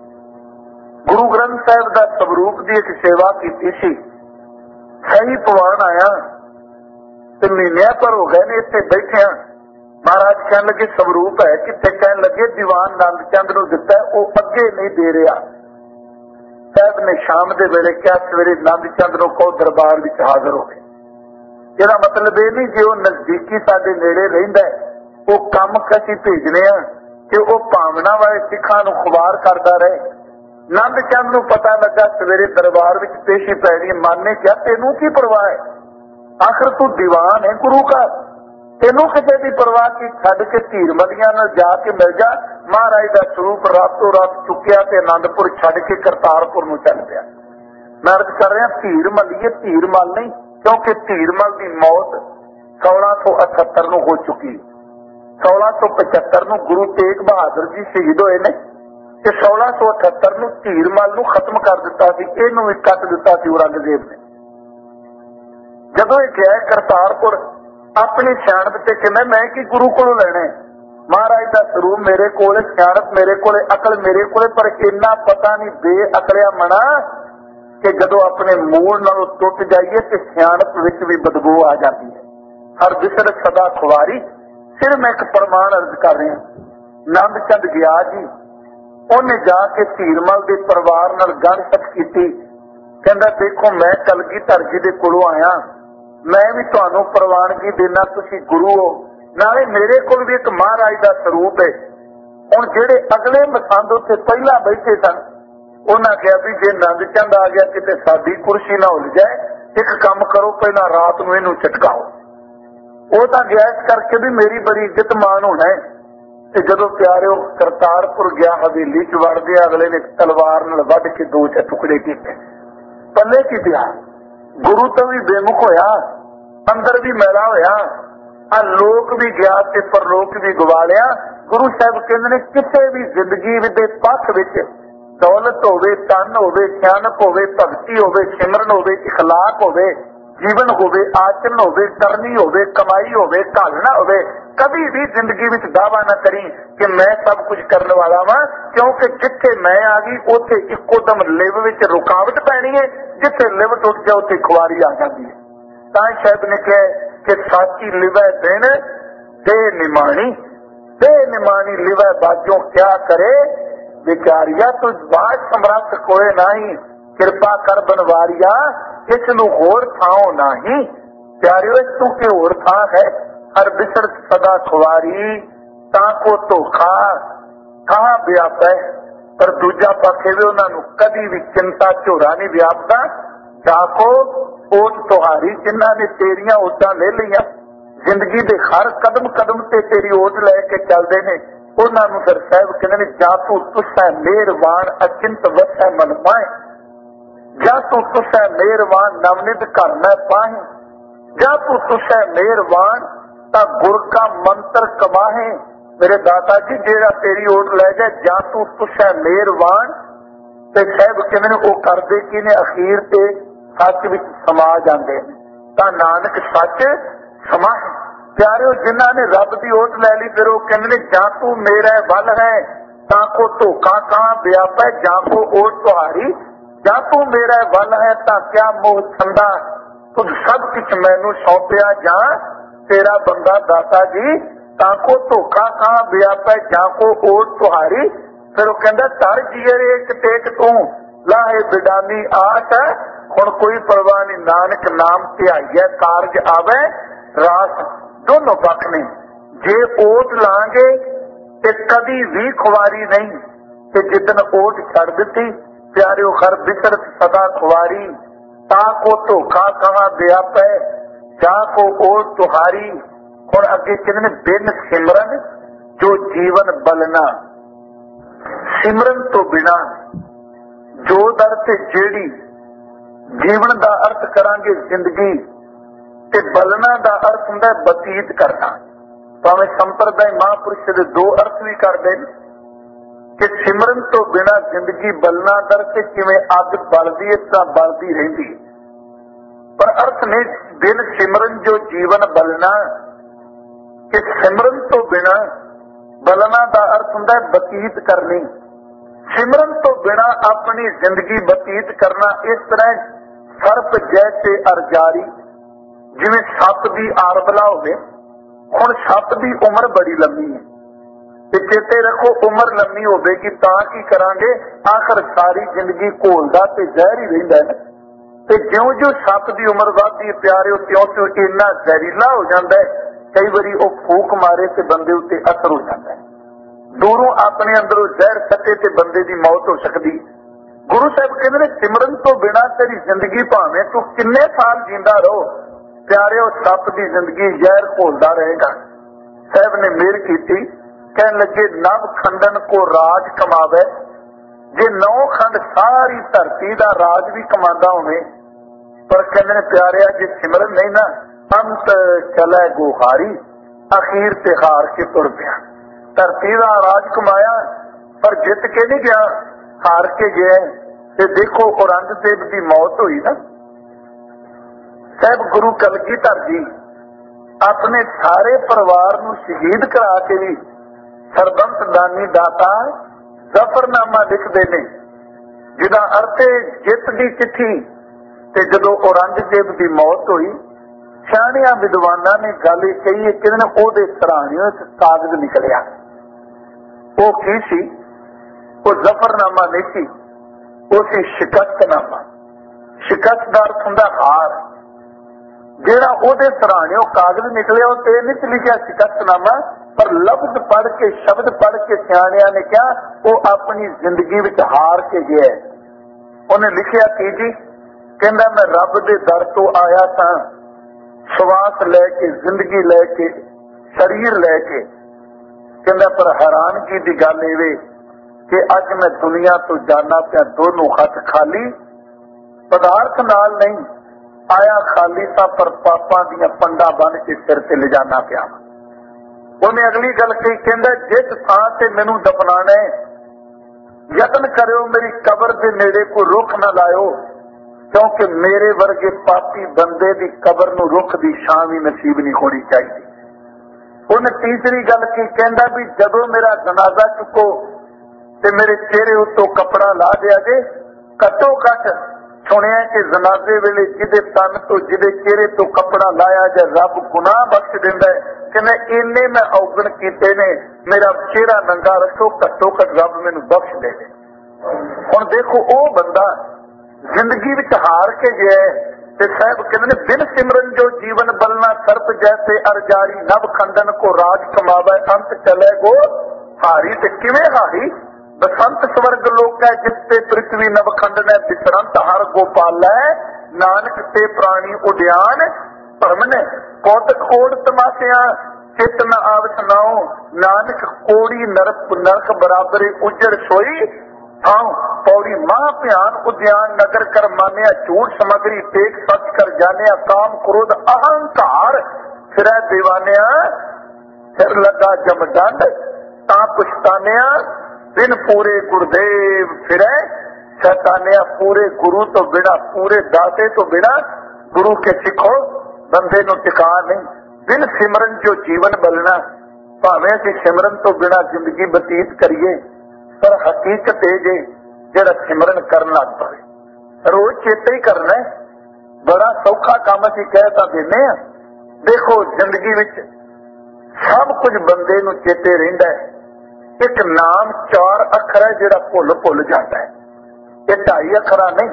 गुरु ग्रंथ साहिब दा स्वरूप दी एक सेवा कीती सी, सही पवान आया ते महीने पर हो गए ने इत्थे बैठे। महाराज कहन लगे स्वरूप है किथे, कहन लगे दीवान नंद चंद नूं दिता, वो अगे नहीं दे रहा। साहब ने शाम दे वेले क्या सवेरे नंद चंद नूं कहो दरबार विच हाजिर होवे। ਇਹਦਾ मतलब ये नहीं जो नजदीकी साडे नेड़े रहिंदा है वो कम कसी भेजने कि वो भावना वाले सिखां नूं खुबार करदा रहे। नंद चंद नूं पता लगा सवेरे दरबार विच पेशी पैनी, मन ने क्या तेनू की परवाह है, आखिर तू दीवान है गुरु का, तेनू किसी की परवाह की, छड्ड के धीर मलियां नाल जाके मिल जा। महाराज का स्वरूप रातों रात चुकिया ते आनंदपुर छड्ड के करतारपुर नूं चल पिया। मैं अर्ज कर रहा धीर मलिए, धीर मल नहीं, क्योंकि धीरमल की मौत सोलह सौ अठहत्तर नूं हो चुकी। सोलह सौ पचहत्तर नूं गुरु तेग बहादुर जी शहीद होए ने ते सोलह सौ अठहत्तर नूं धीरमल नूं खत्म कर दिता सी, इहनूं भी कट दिता सी औरंगजेब ने। जदों इह गया करतारपुर अपनी सियाणप ते कहंदा मैं कि गुरु कोलों लैणे, महाराज का स्वरूप मेरे कोले, सियाणप मेरे कोले, अकल मेरे कोले, पर इन्ना पता नहीं बेअकलिया मना कि जदों अपने मूल नालों टुट जाइए तो सियाणप विच भी बदबू आ जाती है। हर बिसर सदा खुवारी। फिर मैं एक प्रमाण अर्ज कर रहा, नंद चंद गया जी, उन्हें जाके धीरमल के परिवार नाल गणसत की, कहंदा देखो मैं कलगीधर जी दे कोलों आया, मैं भी तुहानूं प्रवानगी देना, तुसीं गुरु हो, नाले मेरे कोल भी एक महाराज का स्वरूप है। हुण जिहड़े अगले मसंद उत्थे पहला बैठे सन उन्हें कहा भी जे नंद चंद आ गया किते साडी कुर्सी ना उल जाए, एक काम करो पहला रात नूं इहनूं चटकाओ। वो तो गया इस करके भी मेरी बड़ी इज्जत मान होना है। ते जदों प्यारे करतारपुर गया हवेली च वड़ गया, अगले ने तलवार नाल वढ के दो च टुकड़े कीते। पल्ले की पिया गुरु तो भी बेमुख होया, अंदर भी मैला होया, आ लोक भी गया ते परलोक भी गवा लिया। गुरु साहब कहंदे ने किसी भी जिंदगी दे पक्ष विच दौलत होवे, धन होवे, सियाणप होवे, भगती होवे, सिमरन होवे, इखलाक होवे, जीवन होवे, आचरण होवे, करनी होवे, कमाई होवे, घालना होवे, कभी भी जिंदगी विच दावा ना करी कि मैं सब कुछ करने वाला वां, क्योंकि जिथे मैं आ गई उथे इक्को दम लिव विच रुकावट पैनी है, जिथे लिव टुट जाए उथे खुआरी आ जाती है। तां साहब ने कहा कि साची लिवै दिन दे निमाणी, दे निमाणी लिवै बाजों क्या करे बेचारिया, तू बाज समरथ कोई नहीं, कृपा कर बनवारिया, इस नूं होर थाओ नहीं। प्यारियो इस तू के होर थां है, हर बिसर सदा खुवारी, ताको धोखा कहां व्यापै, पर दूजा पासे भी उन्होंने कभी भी चिंता झोरा नहीं व्यापता। ताको ओट तुहारी जिन्हां ने तेरियां ओटां ले लिया, जिंदगी दे हर कदम कदम ते तेरी ओट लैके चलते हैं। उन्होंने फिर साहब कहते जा तू तुसै मेहरबान अचिंत वसै मनमाए, जा तू तुसै मेहरबान नवनित घर न पाही, जा तू तुसै मेहरबान ता गुर का मंत्र कमाहे। मेरे दाता जी जेड़ा तेरी ओट लै जाए, जा तू तुसै मेहरबान ते साहब कहते वो करते की ने अखीर ते सच विच समा जाते हैं। तां नानक सच समा है। प्यारे जिन्हों ने रब की ओट लै ली फिर वो कहते जा तू मेरा वल है ता को धोखा कहाँ व्याप है, जा को ओट तुहारी जा तू मेरा वल है ता क्या मोह छंदा, तुझ सब कुछ मैनू सौंपिया जा तेरा बंदा दाता जी ताको धोखा कहाँ व्याप है, जा को ओट तुहारी। फिर वो कहता तर जीअर एक टेक तू लाहे बिडानी आस है, हुण कोई परवाह नहीं नानक नाम ध्याइए कारज आवे रास। दोनों पक्ष ने जे ओट लांगे ते कदी भी खुवारी नहीं, ते जिदन ओट छड़ दी प्यारिओ हर बिसरत सदा खुवारी। ताको धोखा कहाँ व्याप है, जा को ओट तुहारी। और अगे कहते बिन सिमरन जो जीवन बलना, सिमरन तो बिना जो दर से जेड़ी जीवन का अर्थ करांगे जिंदगी, ते बलना का अर्थ हुंदा बतीत करना। भावें संप्रदाय महापुरुष के दो अर्थ भी करते हैं कि सिमरन तो बिना जिंदगी बलना दर से किवें अग बलदी है तां बलदी रहिंदी, पर अर्थ ने बिन सिमरन जो जीवन बलना, कि सिमरन तो बिना बलना का अर्थ हुंदा बतीत करनी। सिमरन तो बिना अपनी जिंदगी बतीत करना इस तरह सर्प जैसे अरजारी, जिवें सप की आरबला होवे। हुण सप की उम्र बड़ी लंबी है, ते चेते रखो उम्र लंबी होगी तां की करांगे, आखिर सारी जिंदगी घोलदा ते जहर ही रहिंदा है। ते ज्यों ज्यों सप की उम्र वधदी प्यारे त्यों त्यों इन्ना जहरीला हो जाता है, कई बारी वो फूक मारे ते बंदे उत्ते असर हो जाता है, दूरों अपने अंदरों जहर सटे ते बंदे की मौत हो सकती। गुरु साहब कहते सिमरन तो बिना तेरी जिंदगी भावें तू किन्ने साल जींदा रहो, प्यारे सप की जिंदगी जहर घोलदा रहेगा। साहब ने मेहर की, कहन लगे नव खंडन को राज कमावे, जे नौ खंड सारी धरती का राज भी कमांदा होवे, पर कहने प्यारे जे सिमरन नहीं ना अंत चले गुहारी, अखीर ते हार के तुर गया। धरती का राज कमाया पर जित के नहीं गया, हार के गया। ते देखो औरंगजेब की मौत हुई ना, साहब गुरु कलगीधर जी अपने सारे परिवार नूं शहीद करा के भी सरबंस दानी दाता जफरनामा लिखते हैं, जिदा अर्थ जित की चिट्ठी। ते जदों औरंगजेब की मौत हुई, सियाणियां विद्वानां ने गल कही है कि ओहदे सराहणियों एक कागज निकलिया। वो की सी? वो जफरनामा नहीं सी, वो सी शिकस्तनामा। शिकस्त का अर्थ हुंदा हार। जेड़ा ओहदे सराहणियों कागज निकलिया वो ते नहीं लिखिया शिकस्तनामा, पर लफ्ज पढ़ के शब्द पढ़ के सियाणियां ने कहा वो अपनी जिंदगी विच हार के गया। उन्हें लिखिया की जी, कहंदा मैं रब दे दर तो आया था, श्वास लैके जिंदगी लैके शरीर लैके, कहंदा पर हैरानगी की गल इवे कि अज मैं दुनिया तो जाना पिया दोनों हथ खाली, पदार्थ नाल नहीं आया खाली सा, पर पापां दियां पंडा बन के सिर ते ले जाना पिया। उन्हें अगली गल कही, कहंदा जिस थां ते मैनू दफनाना है यतन करियो मेरी कबर के नेड़े कोई रुख न लायो, क्योंकि मेरे वर्गे पापी बंदे की कबर नूं रुख की छां भी नसीब नहीं होनी चाहिए। उन्हें तीसरी गल की, कहंदा भी जदों मेरा जनाजा चुको ते मेरे चेहरे उत्तों कपड़ा ला दिया जे। घट्टो घट सुनिया कि जनाजे वेले जिदे तन तो जिदे चेहरे तो कपड़ा लाया जाए रब गुनाह बख्श दिंदा है। कहने इन्ने मैं औगण कीते ने, मेरा चेहरा नंगा रखो, घट्टो घट रब मैनूं बख्श दे। हुण देखो वो बंदा जिंदगी विच हार के गया है, ते साहब कहते बिन सिमरन जो जीवन बलना, सर्प जैसे अरजारी, नव खंडन को राज कमावे, अंत चले गो हारी। ते किवें हारी? बसंत स्वर्ग लोक है जिसते पृथ्वी नव खंडन है, बिसरंत हर गोपाल है, नानक ते प्राणी उद्यान भरमन। कौतक कोड़ तमाशिया चित न आवत नाओ, नानक कोड़ी नरक नरक बराबर उजड़ सोई, थाओ पौड़ी मां भ्यान उद्यान नगर कर मान्या झूठ समगरी टेक सच कर जानिया काम क्रोध अहंकार फिर दीवानिया सिर लगा जमडंड ता पुछतानिया बिन पूरे गुरुदेव फिर शैतानिया पूरे गुरु तो बिना पूरे दाते तो बिना गुरु के सिखो बंदे नूं टिका नहीं बिन सिमरन जो जीवन बलना भावें असीं सिमरन तो बिना जिंदगी बतीत करिए पर हकीकत ये जे जिहड़ा सिमरन करन लग पवे रोज चेते ही करना है बड़ा सौखा काम असीं कह तां दिंदे आ। देखो जिंदगी विच सब कुछ बंदे नूं चेते रहिंदा है। एक नाम चार अखर है जिहड़ा भुल भुल जाता है। ये ढाई अखरा नहीं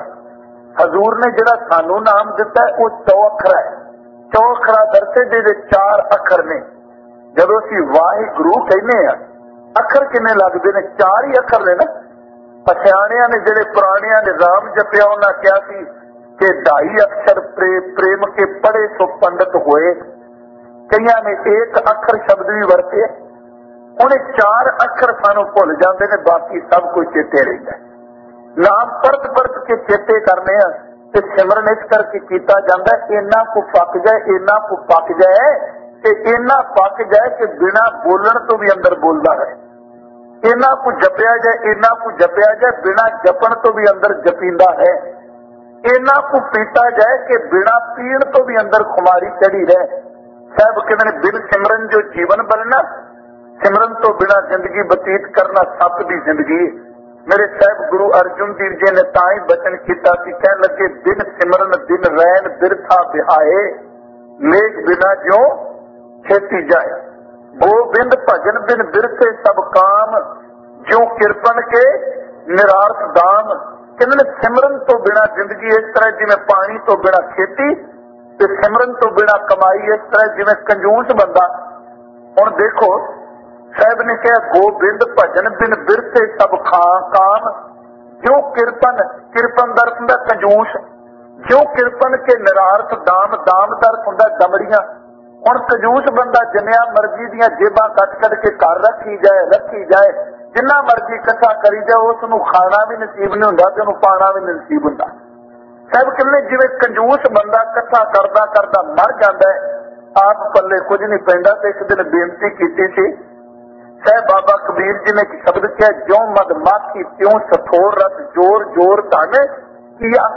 हजूर ने जिहड़ा सानू नाम दिता है वो चौ अखरा है। चौ अखरा दरसे जिहदे चार अखर ने जदों असीं वाहिगुरू कहने आ अखर किन्ने लगदे ने चार ही अखर ने ना। सियाणियां ने जिहड़े पुराणियां ने राम जपिया उन्हां कहा सी कि ढाई अक्षर प्रे, प्रेम के पढ़े सो पंडित होए। कईयां ने एक अखर शब्द भी वरते उन्हें चार अखर सानू भुल जाते ने बाकी सब कुछ चेते रहिंदा है। नाम परत परत के चेते करने आ ते सिमरन इस करके कीता जांदा है इन्ना को पक जाए इन्ना को पक जाए कि इन्ना पक जाए कि बिना बोलण तो भी अंदर बोलदा है। इन्ना को जपिया जाए इन्ना को जपिया जाए बिना जपण तो भी अंदर जपींदा है। इन्ना को पीता जाए कि बिना पीण तो भी अंदर खुमारी चढ़ी रहे। साहब कहते हैं बिन सिमरन जो जीवन बनना सिमरन तो बिना जिंदगी बतीत करना सप दी जिंदगी। मेरे साहब गुरु अर्जुन देव जी ने ताई बचन किया कहन लगे दिन सिमरन दिन रैन बिरथा बिहाए मेघ बिना जो खेती जाए गोबिंद भजन बिन बिरथे सब काम जो किरपन के निरार्थ दाम। कहते सिमरन तो बिना जिंदगी इस तरह जिवें पानी तो बिना खेती ते सिमरन तो बिना कमाई इस तरह जिवें कंजूस बंदा। हुण देखो साहब ने कहा गोबिंद भजन बिन बिरथे सब खा काम जो किरपन किरपन दर्थ हुंदा कंजूस जो किरपन के निरार्थ दाम दाम दर्थ हुंदा दमड़ियां। हुण कंजूस बंदा जिन्नियां मर्जी दियां जेबां कट कट के घर रखी जाए रखी जाए जिन्ना मर्जी इकट्ठा करी जाए उसनूं खाना भी नसीब नहीं हुंदा ते उहनूं पाना भी नसीब हुंदा। साहब कहने जिवें कंजूस बंदा इकट्ठा करदा करदा मर जांदा है आप पल्ले कुछ नहीं पैंदा। ते एक दिन बेनती कीती सी साहब बाबा कबीर जी ने एक शब्द कहा ज्यों मद माखी त्यों सथोर रस जोर जोर धन किया।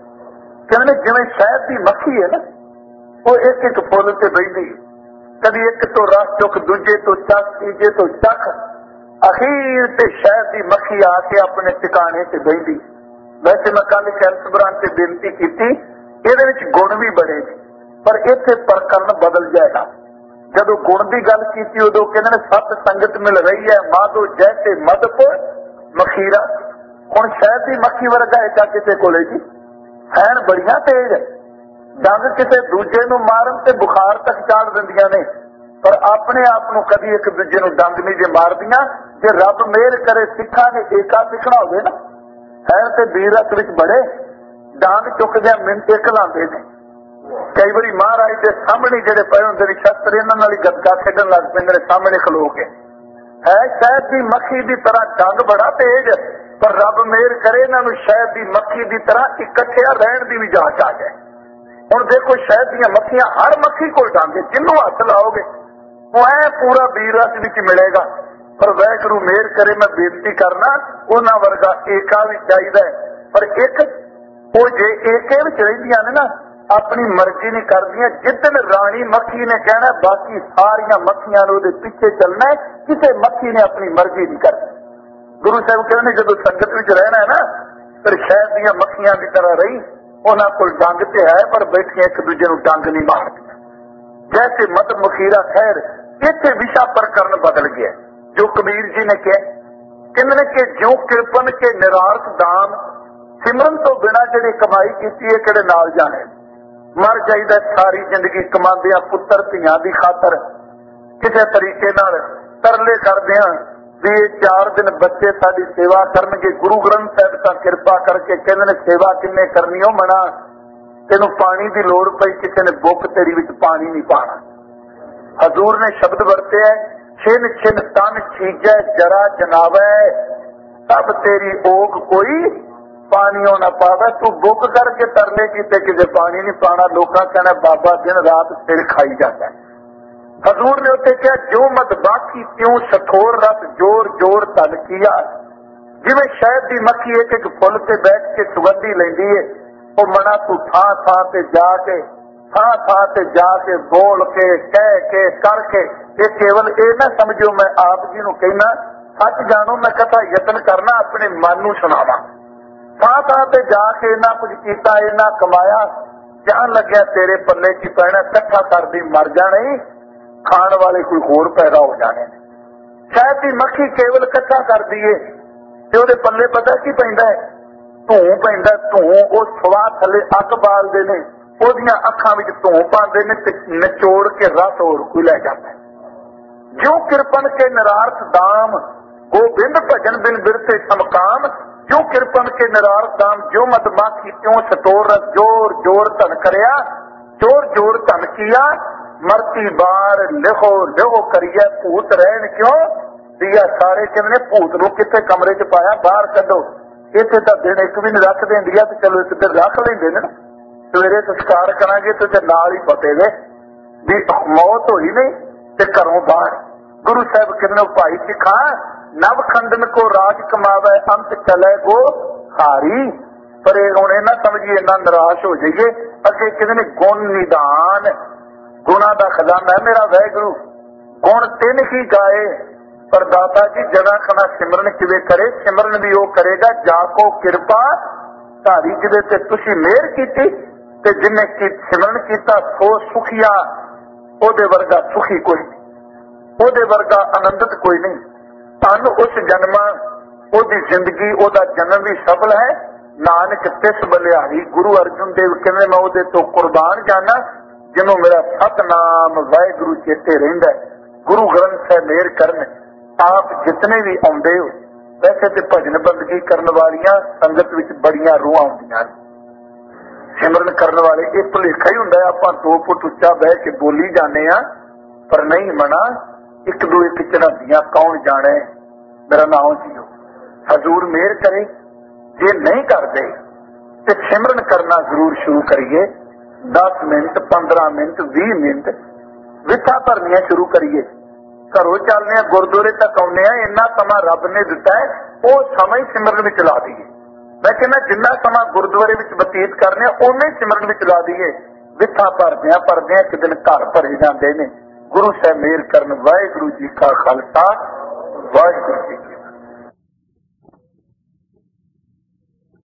कहने जिवें शहद की मक्खी है ना वो एक एक फुल से बहिंदी कभी एक तो रस चुक दूजे तो चख तीजे तो चख अखीर से शहद की मक्खी आके अपने ठिकाने से बहिंदी। वैसे मैं कल कैंसबरान से बेनती की ये गुण भी बड़े ने पर इत्थे प्रकरण बदल जाएगा। जदों गुण की गल की उदों कहते ने सत संगत मिल रही है माधो जैसे मदप मखीरा। हुण शहद की मक्खी वर्गा है किसी कोले जी हैन बड़ियां तेज डंग किसी दूजे नूं मारन ते बुखार तक चाड़ दिंदियां ने पर अपने आप नूं कदी एक दूजे नूं डंग नहीं जे मारदियां। जे रब मेहर करे सिखा ने एका सिखना होवे ना है ते वीर रस विच बड़े डांग चुकदे मिंट एक लांदे ने। कई बारी महाराज के सामने जेडे पए हुंदे ने शस्त्र इन्हां नाल ही गदका खेडण लग पैंदे ने सामने खलो के है शहद की मक्खी की तरह डंग बड़ा तेज पर रब मेहर करे इन्हां नूं शहद की मक्खी की तरह इकट्ठिया रहण दी भी जांच आ जाए। हुण देखो शहद दी मक्खियां हर मक्खी कोल डंग जिन्हों हथ लाओगे वो ऐ पूरा वीर रस विच मिलेगा पर वाहिगुरू मेहर करे मैं बेनती करना उन्हां वर्गा एका भी चाहिए पर एक वो जे एके विच रहिंदियां ने ना अपनी मर्जी नहीं करदियां। जिद्दन राणी मक्खी ने कहना बाकी सारियां मक्खियां नूं उहदे पिछे चलना है किसी मक्खी ने अपनी मर्जी नहीं करनी। गुरु साहब कहने जदों संगत विच रहना है ना फिर शहद दी मक्खियां की तरह रही उन्हां कोल डंग ते है पर बैठियां एक दूजे नूं डंग नहीं मारदियां। जैसे मद मखीरा खैर इत्थे विशा प्रकरण बदल गया जो कबीर जी ने कहा कहने कि ज्यों किरपन के निरार्थ दाम सिमरन तो बिना जिहड़ी कमाई कीती है किहड़े नाल जाने मर जाइदा सारी जिंदगी कमांदियां पुत्तर धियां दी खातर किसी तरीके नाल तरले करदे भी चार दिन बच्चे साडी सेवा करनगे। गुरु ग्रंथ साहिब तां किरपा करके कहंदे ने सेवा किन्ने करनी हो मना तेनू पानी की लोड़ पई किसी ने बुक तेरी विच पानी नहीं पाना। हजूर ने शब्द वरते है छिन छिन तन छीजै जरा जनावै तब तेरी ओग कोई पानियों ना पावे। तू बुक करके तरले किते किते पानी नहीं पाना, लोग कहना बाबा दिन रात सिर खाई जाता है। हजूर ने उत्ते क्या जो मत बाकी त्यों सठोर रस जोर जोर तन किया। जिवें शहद की मक्खी एक एक फुल से बैठ के सुगंधी लेंदी है, वो मना तू थां थां ते जाके थां थां ते जाके बोल के कह के करके ये केवल ये ना समझो मैं आप जी नूं कहना सच जानो, मैं कथा यतन करना अपने मन नूं सुनावा। थां थां ते जाके इन्ना कुछ कीता, इन्ना कमाया, जान लग्या तेरे पल्ले की पैना, कट्ठा कर दी मर जाने, खाण वाले कोई होर पैदा हो जाने। शहद की मक्खी केवल कट्ठा कर दिए ते उहदे पल्ले पता की पैंदा है, धूं पैंदा। धूं वो सवा थले अग बालदे ने, ओदियां अखां विच धूं पांदे ने ते निचोड़ के रस होर कोई लै जांदा है। जो किरपन के निरार्थ दाम गोबिंद भजन बिन बिरसे समकाम। जो किरपन के निरार्थ दाम जो मत माखी त्यों सटोर रस जोर जोर धन करया। जोर जोर धन किया मरती बार लिखो लिखो करिए भूत रहन क्यों दिया। सारे कहने भूत नूं किथे कमरे च पाया, बाहर कढो। इत्थे तां दिन एक भी नहीं रखदे इंडिया ते चलो एक दिन रख लैंदे ने। सवेरे संस्कार करांगे ते नाल ही पते वे भी मौत होई नहीं ते घरों बाहर। गुरु साहब कहने भाई सिखा नव खंडन को राज कमावे अंत चले गो हारी। पर हुण इह ना समझिए इन्ना निराश हो जाइए। अगे कहते गुण निदान, गुणा का खजाना है मेरा वाहिगुरू। गुण तिन ही गाए पर दाता जी जगह खना सिमरन किवें करे। सिमरन भी वो करेगा जाको किरपा धारी जिहदे ते तुसीं मेहर कीती ते जिन्हें की सिमरन कीता सो सुखिया। ओदे वर्गा सुखी कोई नहीं, ओदे वर्गा आनंदित कोई नहीं। तन उस जन्मा ओदी जिंदगी ओदा जन्म भी सफल है। नानक तिस बलिहारी। गुरु अर्जुन देव कहने मैं ओदे तो कुर्बान जाना जिन्हों मेरा सतनाम वाहिगुरू चेते रहिंदा है। गुरु ग्रंथ साहिब मेहर करन। आप जितने भी आउंदे हो, वैसे तो भजन बंदगी करने वालियां संगत विच बड़ियां रूहां हुंदियां ने। सिमरन करने वाले ये भुलेखा ही हुंदा है आपां दो फुट उच्चा बह के बोली जाने आ, पर नहीं मना एक दो एक चढ़ादियां कौन जाने मेरा नाम जियो। हजूर मेहर करे। जे नहीं करते तो सिमरन करना जरूर शुरू करिए। दस मिनट पंद्रह मिनट भी मिनट विथा भरनिया शुरू करिए। घरों चलने गुरुद्वारे तक आने, इन्ना समा रब ने दिता है वो समय सिमरन में चला दिए। मैं कहना जिन्ना समा गुरुद्वारे में बतीत करने उन्ने सिमरन में चला दिए। विथा भरदिया भरदिया एक दिन घर भरे जाते हैं। गुरु साहब मेहर करन। वाहिगुरू जी का खालसा वाहिगुरू जी।